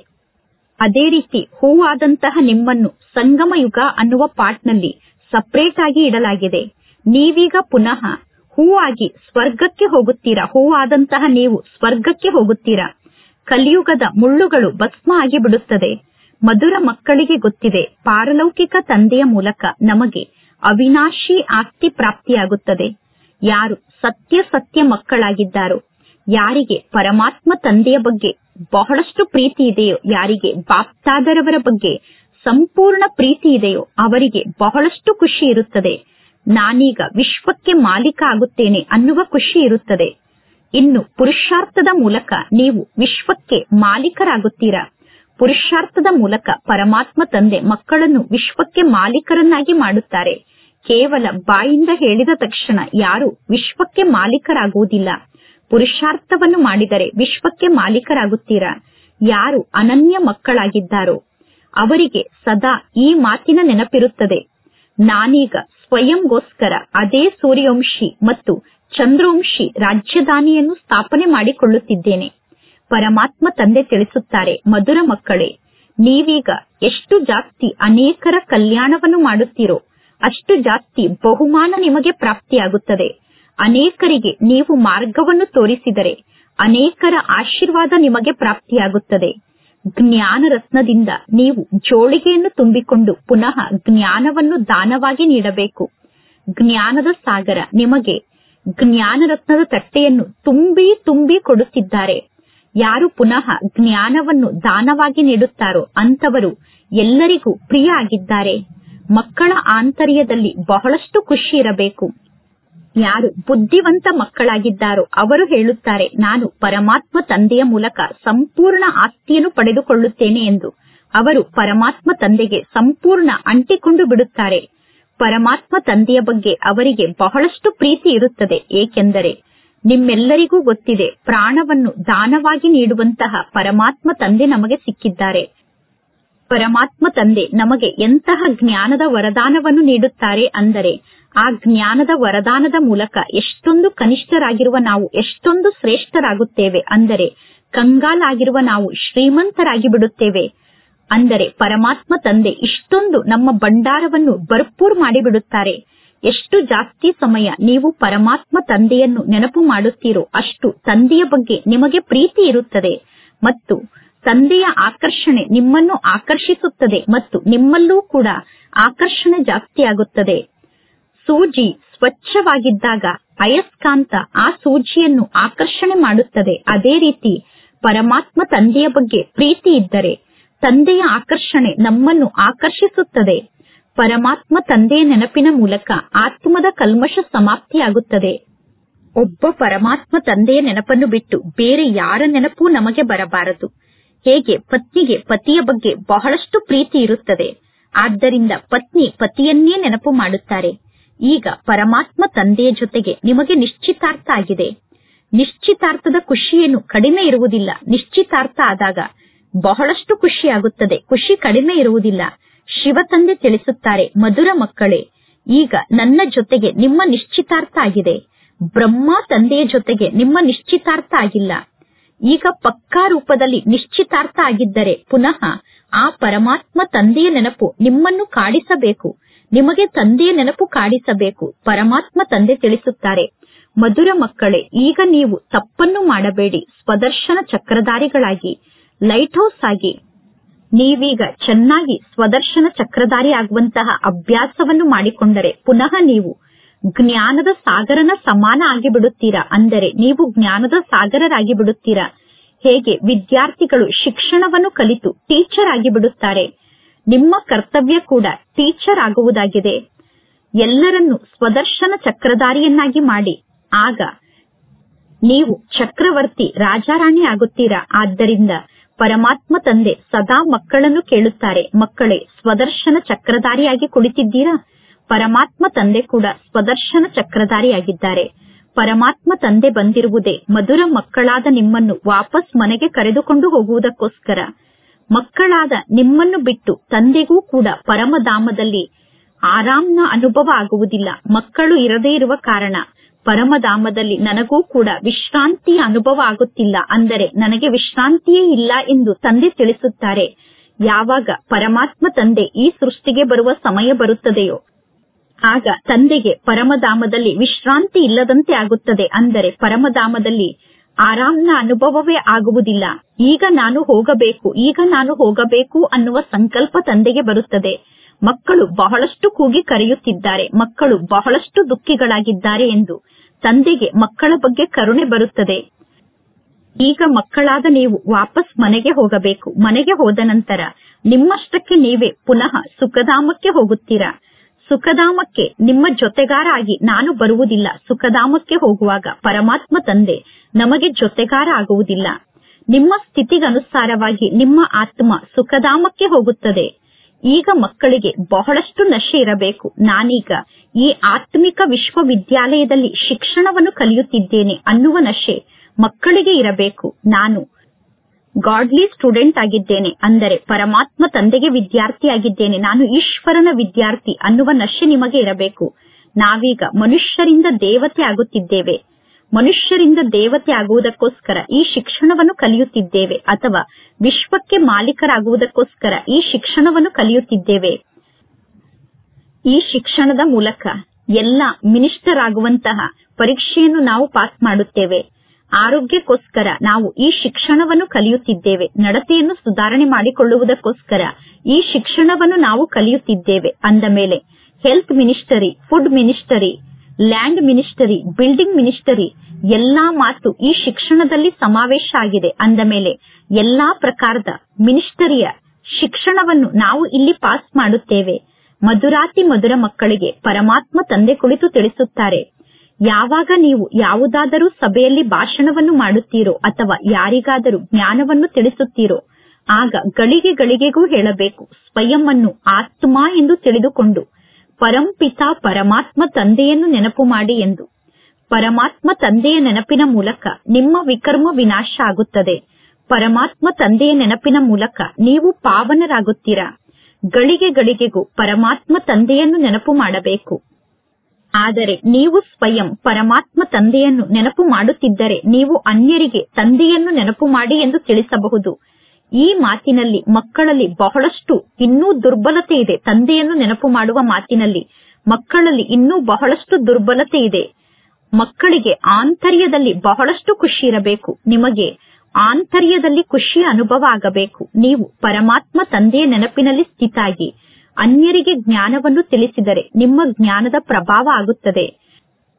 S1: ಅದೇ ರೀತಿ ಹೂವಾದಂತಹ ನಿಮ್ಮನ್ನು ಸಂಗಮ ಯುಗ ಅನ್ನುವ ಪಾಟ್ನಲ್ಲಿ ಸಪರೇಟ್ ಆಗಿ ಇಡಲಾಗಿದೆ. ನೀವೀಗ ಪುನಃ ಹೂವಾಗಿ ಸ್ವರ್ಗಕ್ಕೆ ಹೋಗುತ್ತೀರಾ. ಹೂವಾದಂತಹ ನೀವು ಸ್ವರ್ಗಕ್ಕೆ ಹೋಗುತ್ತೀರಾ. ಕಲಿಯುಗದ ಮುಳ್ಳುಗಳು ಭಸ್ಮ ಆಗಿ ಬಿಡುತ್ತದೆ. ಮಧುರ ಮಕ್ಕಳಿಗೆ ಗೊತ್ತಿದೆ, ಪಾರಲೌಕಿಕ ತಂದೆಯ ಮೂಲಕ ನಮಗೆ ಅವಿನಾಶಿ ಆಸ್ತಿ ಪ್ರಾಪ್ತಿಯಾಗುತ್ತದೆ. ಯಾರು ಸತ್ಯ ಸತ್ಯ ಮಕ್ಕಳಾಗಿದ್ದಾರೋ, ಯಾರಿಗೆ ಪರಮಾತ್ಮ ತಂದೆಯ ಬಗ್ಗೆ ಬಹಳಷ್ಟು ಪ್ರೀತಿ ಇದೆಯೋ, ಯಾರಿಗೆ ಬಾಪ್ತಾದರವರ ಬಗ್ಗೆ ಸಂಪೂರ್ಣ ಪ್ರೀತಿ ಇದೆಯೋ ಅವರಿಗೆ ಬಹಳಷ್ಟು ಖುಷಿ ಇರುತ್ತದೆ. ನಾನೀಗ ವಿಶ್ವಕ್ಕೆ ಮಾಲೀಕ ಆಗುತ್ತೇನೆ ಅನ್ನುವ ಖುಷಿ ಇರುತ್ತದೆ. ಇನ್ನು ಪುರುಷಾರ್ಥದ ಮೂಲಕ ನೀವು ವಿಶ್ವಕ್ಕೆ ಮಾಲೀಕರಾಗುತ್ತೀರಾ. ಪುರುಷಾರ್ಥದ ಮೂಲಕ ಪರಮಾತ್ಮ ತಂದೆ ಮಕ್ಕಳನ್ನು ವಿಶ್ವಕ್ಕೆ ಮಾಲೀಕರನ್ನಾಗಿ ಮಾಡುತ್ತಾರೆ. ಕೇವಲ ಬಾಯಿಂದ ಹೇಳಿದ ತಕ್ಷಣ ಯಾರು ವಿಶ್ವಕ್ಕೆ ಮಾಲೀಕರಾಗುವುದಿಲ್ಲ. ಪುರುಷಾರ್ಥವನ್ನು ಮಾಡಿದರೆ ವಿಶ್ವಕ್ಕೆ ಮಾಲೀಕರಾಗುತ್ತೀರಾ. ಯಾರು ಅನನ್ಯ ಮಕ್ಕಳಾಗಿದ್ದಾರೋ ಅವರಿಗೆ ಸದಾ ಈ ಮಾತಿನ ನೆನಪಿರುತ್ತದೆ, ನಾನೀಗ ಸ್ವಯಂಗೋಸ್ಕರ ಅದೇ ಸೂರ್ಯವಂಶಿ ಮತ್ತು ಚಂದ್ರವಂಶಿ ರಾಜ್ಯಧಾನಿಯನ್ನು ಸ್ಥಾಪನೆ ಮಾಡಿಕೊಳ್ಳುತ್ತಿದ್ದೇನೆ. ಪರಮಾತ್ಮ ತಂದೆ ತಿಳಿಸುತ್ತಾರೆ, ಮಧುರ ಮಕ್ಕಳೇ, ನೀವೀಗ ಎಷ್ಟು ಜಾಸ್ತಿ ಅನೇಕರ ಕಲ್ಯಾಣವನ್ನು ಮಾಡುತ್ತೀರೋ ಅಷ್ಟು ಜಾಸ್ತಿ ಬಹುಮಾನ ನಿಮಗೆ ಪ್ರಾಪ್ತಿಯಾಗುತ್ತದೆ. ಅನೇಕರಿಗೆ ನೀವು ಮಾರ್ಗವನ್ನು ತೋರಿಸಿದರೆ ಅನೇಕರ ಆಶೀರ್ವಾದ ನಿಮಗೆ ಪ್ರಾಪ್ತಿಯಾಗುತ್ತದೆ. ಜ್ಞಾನ ರತ್ನದಿಂದ ನೀವು ಜೋಳಿಗೆಯನ್ನು ತುಂಬಿಕೊಂಡು ಪುನಃ ಜ್ಞಾನವನ್ನು ದಾನವಾಗಿ ನೀಡಬೇಕು. ಜ್ಞಾನದ ಸಾಗರ ನಿಮಗೆ ಜ್ಞಾನ ರತ್ನದ ತಟ್ಟೆಯನ್ನು ತುಂಬಿ ತುಂಬಿ ಕೊಡುತ್ತಿದ್ದಾರೆ. ಯಾರು ಪುನಃ ಜ್ಞಾನವನ್ನು ದಾನವಾಗಿ ನೀಡುತ್ತಾರೋ ಅಂತವರು ಎಲ್ಲರಿಗೂ ಪ್ರಿಯ ಆಗಿದ್ದಾರೆ. ಮಕ್ಕಳ ಆಂತರ್ಯದಲ್ಲಿ ಬಹಳಷ್ಟು ಖುಷಿ ಇರಬೇಕು. ಯಾರು ಬುದ್ಧಿವಂತ ಮಕ್ಕಳಾಗಿದ್ದಾರೋ ಅವರು ಹೇಳುತ್ತಾರೆ, ನಾನು ಪರಮಾತ್ಮ ತಂದೆಯ ಮೂಲಕ ಸಂಪೂರ್ಣ ಆಸ್ತಿಯನ್ನು ಪಡೆದುಕೊಳ್ಳುತ್ತೇನೆ ಎಂದು. ಅವರು ಪರಮಾತ್ಮ ತಂದೆಗೆ ಸಂಪೂರ್ಣ ಅಂಟಿಕೊಂಡು ಬಿಡುತ್ತಾರೆ. ಪರಮಾತ್ಮ ತಂದೆಯ ಬಗ್ಗೆ ಅವರಿಗೆ ಬಹಳಷ್ಟು ಪ್ರೀತಿ ಇರುತ್ತದೆ. ಏಕೆಂದರೆ ನಿಮ್ಮೆಲ್ಲರಿಗೂ ಗೊತ್ತಿದೆ, ಪ್ರಾಣವನ್ನು ದಾನವಾಗಿ ನೀಡುವಂತಹ ಪರಮಾತ್ಮ ತಂದೆ ನಮಗೆ ಸಿಕ್ಕಿದ್ದಾರೆ. ಪರಮಾತ್ಮ ತಂದೆ ನಮಗೆ ಎಂತಹ ಜ್ಞಾನದ ವರದಾನವನ್ನು ನೀಡುತ್ತಾರೆ ಅಂದರೆ, ಆ ಜ್ಞಾನದ ವರದಾನದ ಮೂಲಕ ಎಷ್ಟೊಂದು ಕನಿಷ್ಠರಾಗಿರುವ ನಾವು ಎಷ್ಟೊಂದು ಶ್ರೇಷ್ಠರಾಗುತ್ತೇವೆ. ಅಂದರೆ ಕಂಗಾಲಾಗಿರುವ ನಾವು ಶ್ರೀಮಂತರಾಗಿ ಬಿಡುತ್ತೇವೆ. ಅಂದರೆ ಪರಮಾತ್ಮ ತಂದೆ ಇಷ್ಟೊಂದು ನಮ್ಮ ಭಂಡಾರವನ್ನು ಭರ್ಪೂರ್ ಮಾಡಿಬಿಡುತ್ತಾರೆ. ಎಷ್ಟು ಜಾಸ್ತಿ ಸಮಯ ನೀವು ಪರಮಾತ್ಮ ತಂದೆಯನ್ನು ನೆನಪು ಮಾಡುತ್ತೀರೋ ಅಷ್ಟು ತಂದೆಯ ಬಗ್ಗೆ ನಿಮಗೆ ಪ್ರೀತಿ ಇರುತ್ತದೆ ಮತ್ತು ತಂದೆಯ ಆಕರ್ಷಣೆ ನಿಮ್ಮನ್ನು ಆಕರ್ಷಿಸುತ್ತದೆ ಮತ್ತು ನಿಮ್ಮಲ್ಲೂ ಕೂಡ ಆಕರ್ಷಣೆ ಜಾಸ್ತಿ ಆಗುತ್ತದೆ. ಸೂಜಿ ಸ್ವಚ್ಛವಾಗಿದ್ದಾಗ ಅಯಸ್ಕಾಂತ ಆ ಸೂಜಿಯನ್ನು ಆಕರ್ಷಣೆ ಮಾಡುತ್ತದೆ. ಅದೇ ರೀತಿ ಪರಮಾತ್ಮ ತಂದೆಯ ಬಗ್ಗೆ ಪ್ರೀತಿ ಇದ್ದರೆ ತಂದೆಯ ಆಕರ್ಷಣೆ ನಮ್ಮನ್ನು ಆಕರ್ಷಿಸುತ್ತದೆ. ಪರಮಾತ್ಮ ತಂದೆಯ ನೆನಪಿನ ಮೂಲಕ ಆತ್ಮದ ಕಲ್ಮಶ ಸಮಾಪ್ತಿಯಾಗುತ್ತದೆ. ಒಬ್ಬ ಪರಮಾತ್ಮ ತಂದೆಯ ನೆನಪನ್ನು ಬಿಟ್ಟು ಬೇರೆ ಯಾರ ನೆನಪೂ ನಮಗೆ ಬರಬಾರದು. ಹೇಗೆ ಪತ್ನಿಗೆ ಪತಿಯ ಬಗ್ಗೆ ಬಹಳಷ್ಟು ಪ್ರೀತಿ ಇರುತ್ತದೆ, ಆದ್ದರಿಂದ ಪತ್ನಿ ಪತಿಯನ್ನೇ ನೆನಪು ಮಾಡುತ್ತಾರೆ. ಈಗ ಪರಮಾತ್ಮ ತಂದೆಯ ಜೊತೆಗೆ ನಿಮಗೆ ನಿಶ್ಚಿತಾರ್ಥ ಆಗಿದೆ. ನಿಶ್ಚಿತಾರ್ಥದ ಖುಷಿಯೇನು ಕಡಿಮೆ ಇರುವುದಿಲ್ಲ. ನಿಶ್ಚಿತಾರ್ಥ ಆದಾಗ ಬಹಳಷ್ಟು ಖುಷಿಯಾಗುತ್ತದೆ, ಖುಷಿ ಕಡಿಮೆ ಇರುವುದಿಲ್ಲ. ಶಿವ ತಂದೆ ತಿಳಿಸುತ್ತಾರೆ, ಮಧುರ ಮಕ್ಕಳೇ, ಈಗ ನನ್ನ ಜೊತೆಗೆ ನಿಮ್ಮ ನಿಶ್ಚಿತಾರ್ಥ ಆಗಿದೆ. ಬ್ರಹ್ಮ ತಂದೆಯ ಜೊತೆಗೆ ನಿಮ್ಮ ನಿಶ್ಚಿತಾರ್ಥ ಆಗಿಲ್ಲ. ಈಗ ಪಕ್ಕಾ ರೂಪದಲ್ಲಿ ನಿಶ್ಚಿತಾರ್ಥ ಆಗಿದ್ದರೆ ಪುನಃ ಆ ಪರಮಾತ್ಮ ತಂದೆಯ ನೆನಪು ನಿಮ್ಮನ್ನು ಕಾಡಿಸಬೇಕು. ನಿಮಗೆ ತಂದೆಯ ನೆನಪು ಕಾಡಿಸಬೇಕು. ಪರಮಾತ್ಮ ತಂದೆ ತಿಳಿಸುತ್ತಾರೆ, ಮಧುರ ಮಕ್ಕಳೇ, ಈಗ ನೀವು ತಪ್ಪನ್ನು ಮಾಡಬೇಡಿ. ಸ್ವದರ್ಶನ ಚಕ್ರಧಾರಿಗಳಾಗಿ, ಲೈಟ್ ಹೌಸ್ ಆಗಿ ನೀವೀಗ ಚೆನ್ನಾಗಿ ಸ್ವದರ್ಶನ ಚಕ್ರಧಾರಿ ಆಗುವಂತಹ ಅಭ್ಯಾಸವನ್ನು ಮಾಡಿಕೊಂಡರೆ ಪುನಃ ನೀವು ಜ್ಞಾನದ ಸಾಗರನ ಸಮಾನ ಆಗಿಬಿಡುತ್ತೀರಾ. ಅಂದರೆ ನೀವು ಜ್ಞಾನದ ಸಾಗರರಾಗಿ ಬಿಡುತ್ತೀರಾ. ಹೇಗೆ ವಿದ್ಯಾರ್ಥಿಗಳು ಶಿಕ್ಷಣವನ್ನು ಕಲಿತು ಟೀಚರ್ ಆಗಿ ಬಿಡುತ್ತಾರೆ, ನಿಮ್ಮ ಕರ್ತವ್ಯ ಕೂಡ ಟೀಚರ್ ಆಗುವುದಾಗಿದೆ. ಎಲ್ಲರನ್ನು ಸ್ವದರ್ಶನ ಚಕ್ರಧಾರಿಯನ್ನಾಗಿ ಮಾಡಿ. ಆಗ ನೀವು ಚಕ್ರವರ್ತಿ, ರಾಜಾರಾಣಿ ಆಗುತ್ತೀರಾ. ಆದ್ದರಿಂದ ಪರಮಾತ್ಮ ತಂದೆ ಸದಾ ಮಕ್ಕಳನ್ನು ಕೇಳುತ್ತಾರೆ, ಮಕ್ಕಳೇ ಸ್ವದರ್ಶನ ಚಕ್ರಧಾರಿಯಾಗಿ ಕುಳಿತಿದ್ದೀರಾ. ಪರಮಾತ್ಮ ತಂದೆ ಕೂಡ ಸ್ವದರ್ಶನ ಚಕ್ರಧಾರಿಯಾಗಿದ್ದಾರೆ. ಪರಮಾತ್ಮ ತಂದೆ ಬಂದಿರುವುದೇ ಮಧುರ ಮಕ್ಕಳಾದ ನಿಮ್ಮನ್ನು ವಾಪಸ್ ಮನೆಗೆ ಕರೆದುಕೊಂಡು ಹೋಗುವುದಕ್ಕೋಸ್ಕರ. ಮಕ್ಕಳಾದ ನಿಮ್ಮನ್ನು ಬಿಟ್ಟು ತಂದೆಗೂ ಕೂಡ ಪರಮಧಾಮದಲ್ಲಿ ಆರಾಮ್ನ ಅನುಭವ ಆಗುವುದಿಲ್ಲ. ಮಕ್ಕಳು ಇರದೇ ಇರುವ ಕಾರಣ ಪರಮಧಾಮದಲ್ಲಿ ನನಗೂ ಕೂಡ ವಿಶ್ರಾಂತಿಯ ಅನುಭವ ಆಗುತ್ತಿಲ್ಲ. ಅಂದರೆ ನನಗೆ ವಿಶ್ರಾಂತಿಯೇ ಇಲ್ಲ ಎಂದು ತಂದೆ ತಿಳಿಸುತ್ತಾರೆ. ಯಾವಾಗ ಪರಮಾತ್ಮ ತಂದೆ ಈ ಸೃಷ್ಟಿಗೆ ಬರುವ ಸಮಯ ಬರುತ್ತದೆಯೋ ಆಗ ತಂದೆಗೆ ಪರಮಧಾಮದಲ್ಲಿ ವಿಶ್ರಾಂತಿ ಇಲ್ಲದಂತೆ ಆಗುತ್ತದೆ. ಅಂದರೆ ಪರಮಧಾಮದಲ್ಲಿ ಆರಾಮ್ನ ಅನುಭವವೇ ಆಗುವುದಿಲ್ಲ. ಈಗ ನಾನು ಹೋಗಬೇಕು, ಈಗ ನಾನು ಹೋಗಬೇಕು ಅನ್ನುವ ಸಂಕಲ್ಪ ತಂದೆಗೆ ಬರುತ್ತದೆ. ಮಕ್ಕಳು ಬಹಳಷ್ಟು ಕೂಗಿ ಕರೆಯುತ್ತಿದ್ದಾರೆ, ಮಕ್ಕಳು ಬಹಳಷ್ಟು ದುಃಖಿಗಳಾಗಿದ್ದಾರೆ ಎಂದು ತಂದೆಗೆ ಮಕ್ಕಳ ಬಗ್ಗೆ ಕರುಣೆ ಬರುತ್ತದೆ. ಈಗ ಮಕ್ಕಳಾದ ನೀವು ವಾಪಸ್ ಮನೆಗೆ ಹೋಗಬೇಕು. ಮನೆಗೆ ಹೋದ ನಂತರ ನಿಮ್ಮಷ್ಟಕ್ಕೆ ನೀವೇ ಪುನಃ ಸುಖಧಾಮಕ್ಕೆ ಹೋಗುತ್ತೀರಾ. ಸುಖಧಾಮಕ್ಕೆ ನಿಮ್ಮ ಜೊತೆಗಾರ ಆಗಿ ನಾನು ಬರುವುದಿಲ್ಲ. ಸುಖಧಾಮಕ್ಕೆ ಹೋಗುವಾಗ ಪರಮಾತ್ಮ ತಂದೆ ನಮಗೆ ಜೊತೆಗಾರ ಆಗುವುದಿಲ್ಲ. ನಿಮ್ಮ ಸ್ಥಿತಿಗನುಸಾರವಾಗಿ ನಿಮ್ಮ ಆತ್ಮ ಸುಖಧಾಮಕ್ಕೆ ಹೋಗುತ್ತದೆ. ಈಗ ಮಕ್ಕಳಿಗೆ ಬಹಳಷ್ಟು ನಶೆ ಇರಬೇಕು. ನಾನೀಗ ಈ ಆತ್ಮಿಕ ವಿಶ್ವವಿದ್ಯಾಲಯದಲ್ಲಿ ಶಿಕ್ಷಣವನ್ನು ಕಲಿಯುತ್ತಿದ್ದೇನೆ ಅನ್ನುವ ನಶೆ ಮಕ್ಕಳಿಗೆ ಇರಬೇಕು. ನಾನು ಗಾಡ್ಲಿ ಸ್ಟೂಡೆಂಟ್ ಆಗಿದ್ದೇನೆ, ಅಂದರೆ ಪರಮಾತ್ಮ ತಂದೆಗೆ ವಿದ್ಯಾರ್ಥಿ ಆಗಿದ್ದೇನೆ, ನಾನು ಈಶ್ವರನ ವಿದ್ಯಾರ್ಥಿ ಅನ್ನುವ ನಶೆ ನಿಮಗೆ ಇರಬೇಕು. ನಾವೀಗ ಮನುಷ್ಯರಿಂದ ದೇವತೆ ಆಗುತ್ತಿದ್ದೇವೆ. ಮನುಷ್ಯರಿಂದ ದೇವತೆ ಆಗುವುದಕ್ಕೋಸ್ಕರ ಈ ಶಿಕ್ಷಣವನ್ನು ಕಲಿಯುತ್ತಿದ್ದೇವೆ, ಅಥವಾ ವಿಶ್ವಕ್ಕೆ ಮಾಲೀಕರಾಗುವುದಕ್ಕೋಸ್ಕರ ಈ ಶಿಕ್ಷಣವನ್ನು ಕಲಿಯುತ್ತಿದ್ದೇವೆ. ಈ ಶಿಕ್ಷಣದ ಮೂಲಕ ಎಲ್ಲ ಮಿನಿಸ್ಟರ್ ಆಗುವಂತಹ ಪರೀಕ್ಷೆಯನ್ನು ನಾವು ಪಾಸ್ ಮಾಡುತ್ತೇವೆ. ಆರೋಗ್ಯಕ್ಕೋಸ್ಕರ ನಾವು ಈ ಶಿಕ್ಷಣವನ್ನು ಕಲಿಯುತ್ತಿದ್ದೇವೆ. ನಡತೆಯನ್ನು ಸುಧಾರಣೆ ಮಾಡಿಕೊಳ್ಳುವುದಕ್ಕೋಸ್ಕರ ಈ ಶಿಕ್ಷಣವನ್ನು ನಾವು ಕಲಿಯುತ್ತಿದ್ದೇವೆ. ಅಂದ ಮೇಲೆ health ministry, food ministry, land ministry, building ministry ಎಲ್ಲಾ ಮಾತು ಈ ಶಿಕ್ಷಣದಲ್ಲಿ ಸಮಾವೇಶ ಆಗಿದೆ. ಅಂದ ಮೇಲೆ ಎಲ್ಲಾ ಪ್ರಕಾರದ ಮಿನಿಸ್ಟರಿಯ ಶಿಕ್ಷಣವನ್ನು ನಾವು ಇಲ್ಲಿ ಪಾಸ್ ಮಾಡುತ್ತೇವೆ. ಮಧುರಾತಿ ಮಧುರ ಮಕ್ಕಳಿಗೆ ಪರಮಾತ್ಮ ತಂದೆ ಕುಳಿತು ತಿಳಿಸುತ್ತಾರೆ, ಯಾವಾಗ ನೀವು ಯಾವುದಾದರೂ ಸಭೆಯಲ್ಲಿ ಭಾಷಣವನ್ನು ಮಾಡುತ್ತೀರೋ ಅಥವಾ ಯಾರಿಗಾದರೂ ಜ್ಞಾನವನ್ನು ತಿಳಿಸುತ್ತೀರೋ ಆಗ ಗಳಿಗೆ ಗಳಿಗೆಗೂ ಹೇಳಬೇಕು, ಸ್ವಯಂ ಅನ್ನು ಆತ್ಮ ಎಂದು ತಿಳಿದುಕೊಂಡು ಪರಂಪಿತಾ ಪರಮಾತ್ಮ ತಂದೆಯನ್ನು ನೆನಪು ಮಾಡಿ ಎಂದು. ಪರಮಾತ್ಮ ತಂದೆಯ ನೆನಪಿನ ಮೂಲಕ ನಿಮ್ಮ ವಿಕರ್ಮ ವಿನಾಶ ಆಗುತ್ತದೆ. ಪರಮಾತ್ಮ ತಂದೆಯ ನೆನಪಿನ ಮೂಲಕ ನೀವು ಪಾವನರಾಗುತ್ತೀರಾ. ಗಳಿಗೆ ಗಳಿಗೆಗೂ ಪರಮಾತ್ಮ ತಂದೆಯನ್ನು ನೆನಪು ಮಾಡಬೇಕು. ಆದರೆ ನೀವು ಸ್ವಯಂ ಪರಮಾತ್ಮ ತಂದೆಯನ್ನು ನೆನಪು ಮಾಡುತ್ತಿದ್ದರೆ ನೀವು ಅನ್ಯರಿಗೆ ತಂದೆಯನ್ನು ನೆನಪು ಮಾಡಿ ಎಂದು ತಿಳಿಸಬಹುದು. ಈ ಮಾತಿನಲ್ಲಿ ಮಕ್ಕಳಲ್ಲಿ ಬಹಳಷ್ಟು ಇನ್ನೂ ದುರ್ಬಲತೆ ಇದೆ. ತಂದೆಯನ್ನು ನೆನಪು ಮಾಡುವ ಮಾತಿನಲ್ಲಿ ಮಕ್ಕಳಲ್ಲಿ ಇನ್ನೂ ಬಹಳಷ್ಟು ದುರ್ಬಲತೆ ಇದೆ. ಮಕ್ಕಳಿಗೆ ಆಂತರ್ಯದಲ್ಲಿ ಬಹಳಷ್ಟು ಖುಷಿ ಇರಬೇಕು. ನಿಮಗೆ ಆಂತರ್ಯದಲ್ಲಿ ಖುಷಿಯ ಅನುಭವ ಆಗಬೇಕು. ನೀವು ಪರಮಾತ್ಮ ತಂದೆಯ ನೆನಪಿನಲ್ಲಿ ಸ್ಥಿತಾಗಿ ಅನ್ಯರಿಗೆ ಜ್ಞಾನವನ್ನು ತಿಳಿಸಿದರೆ ನಿಮ್ಮ ಜ್ಞಾನದ ಪ್ರಭಾವ ಆಗುತ್ತದೆ.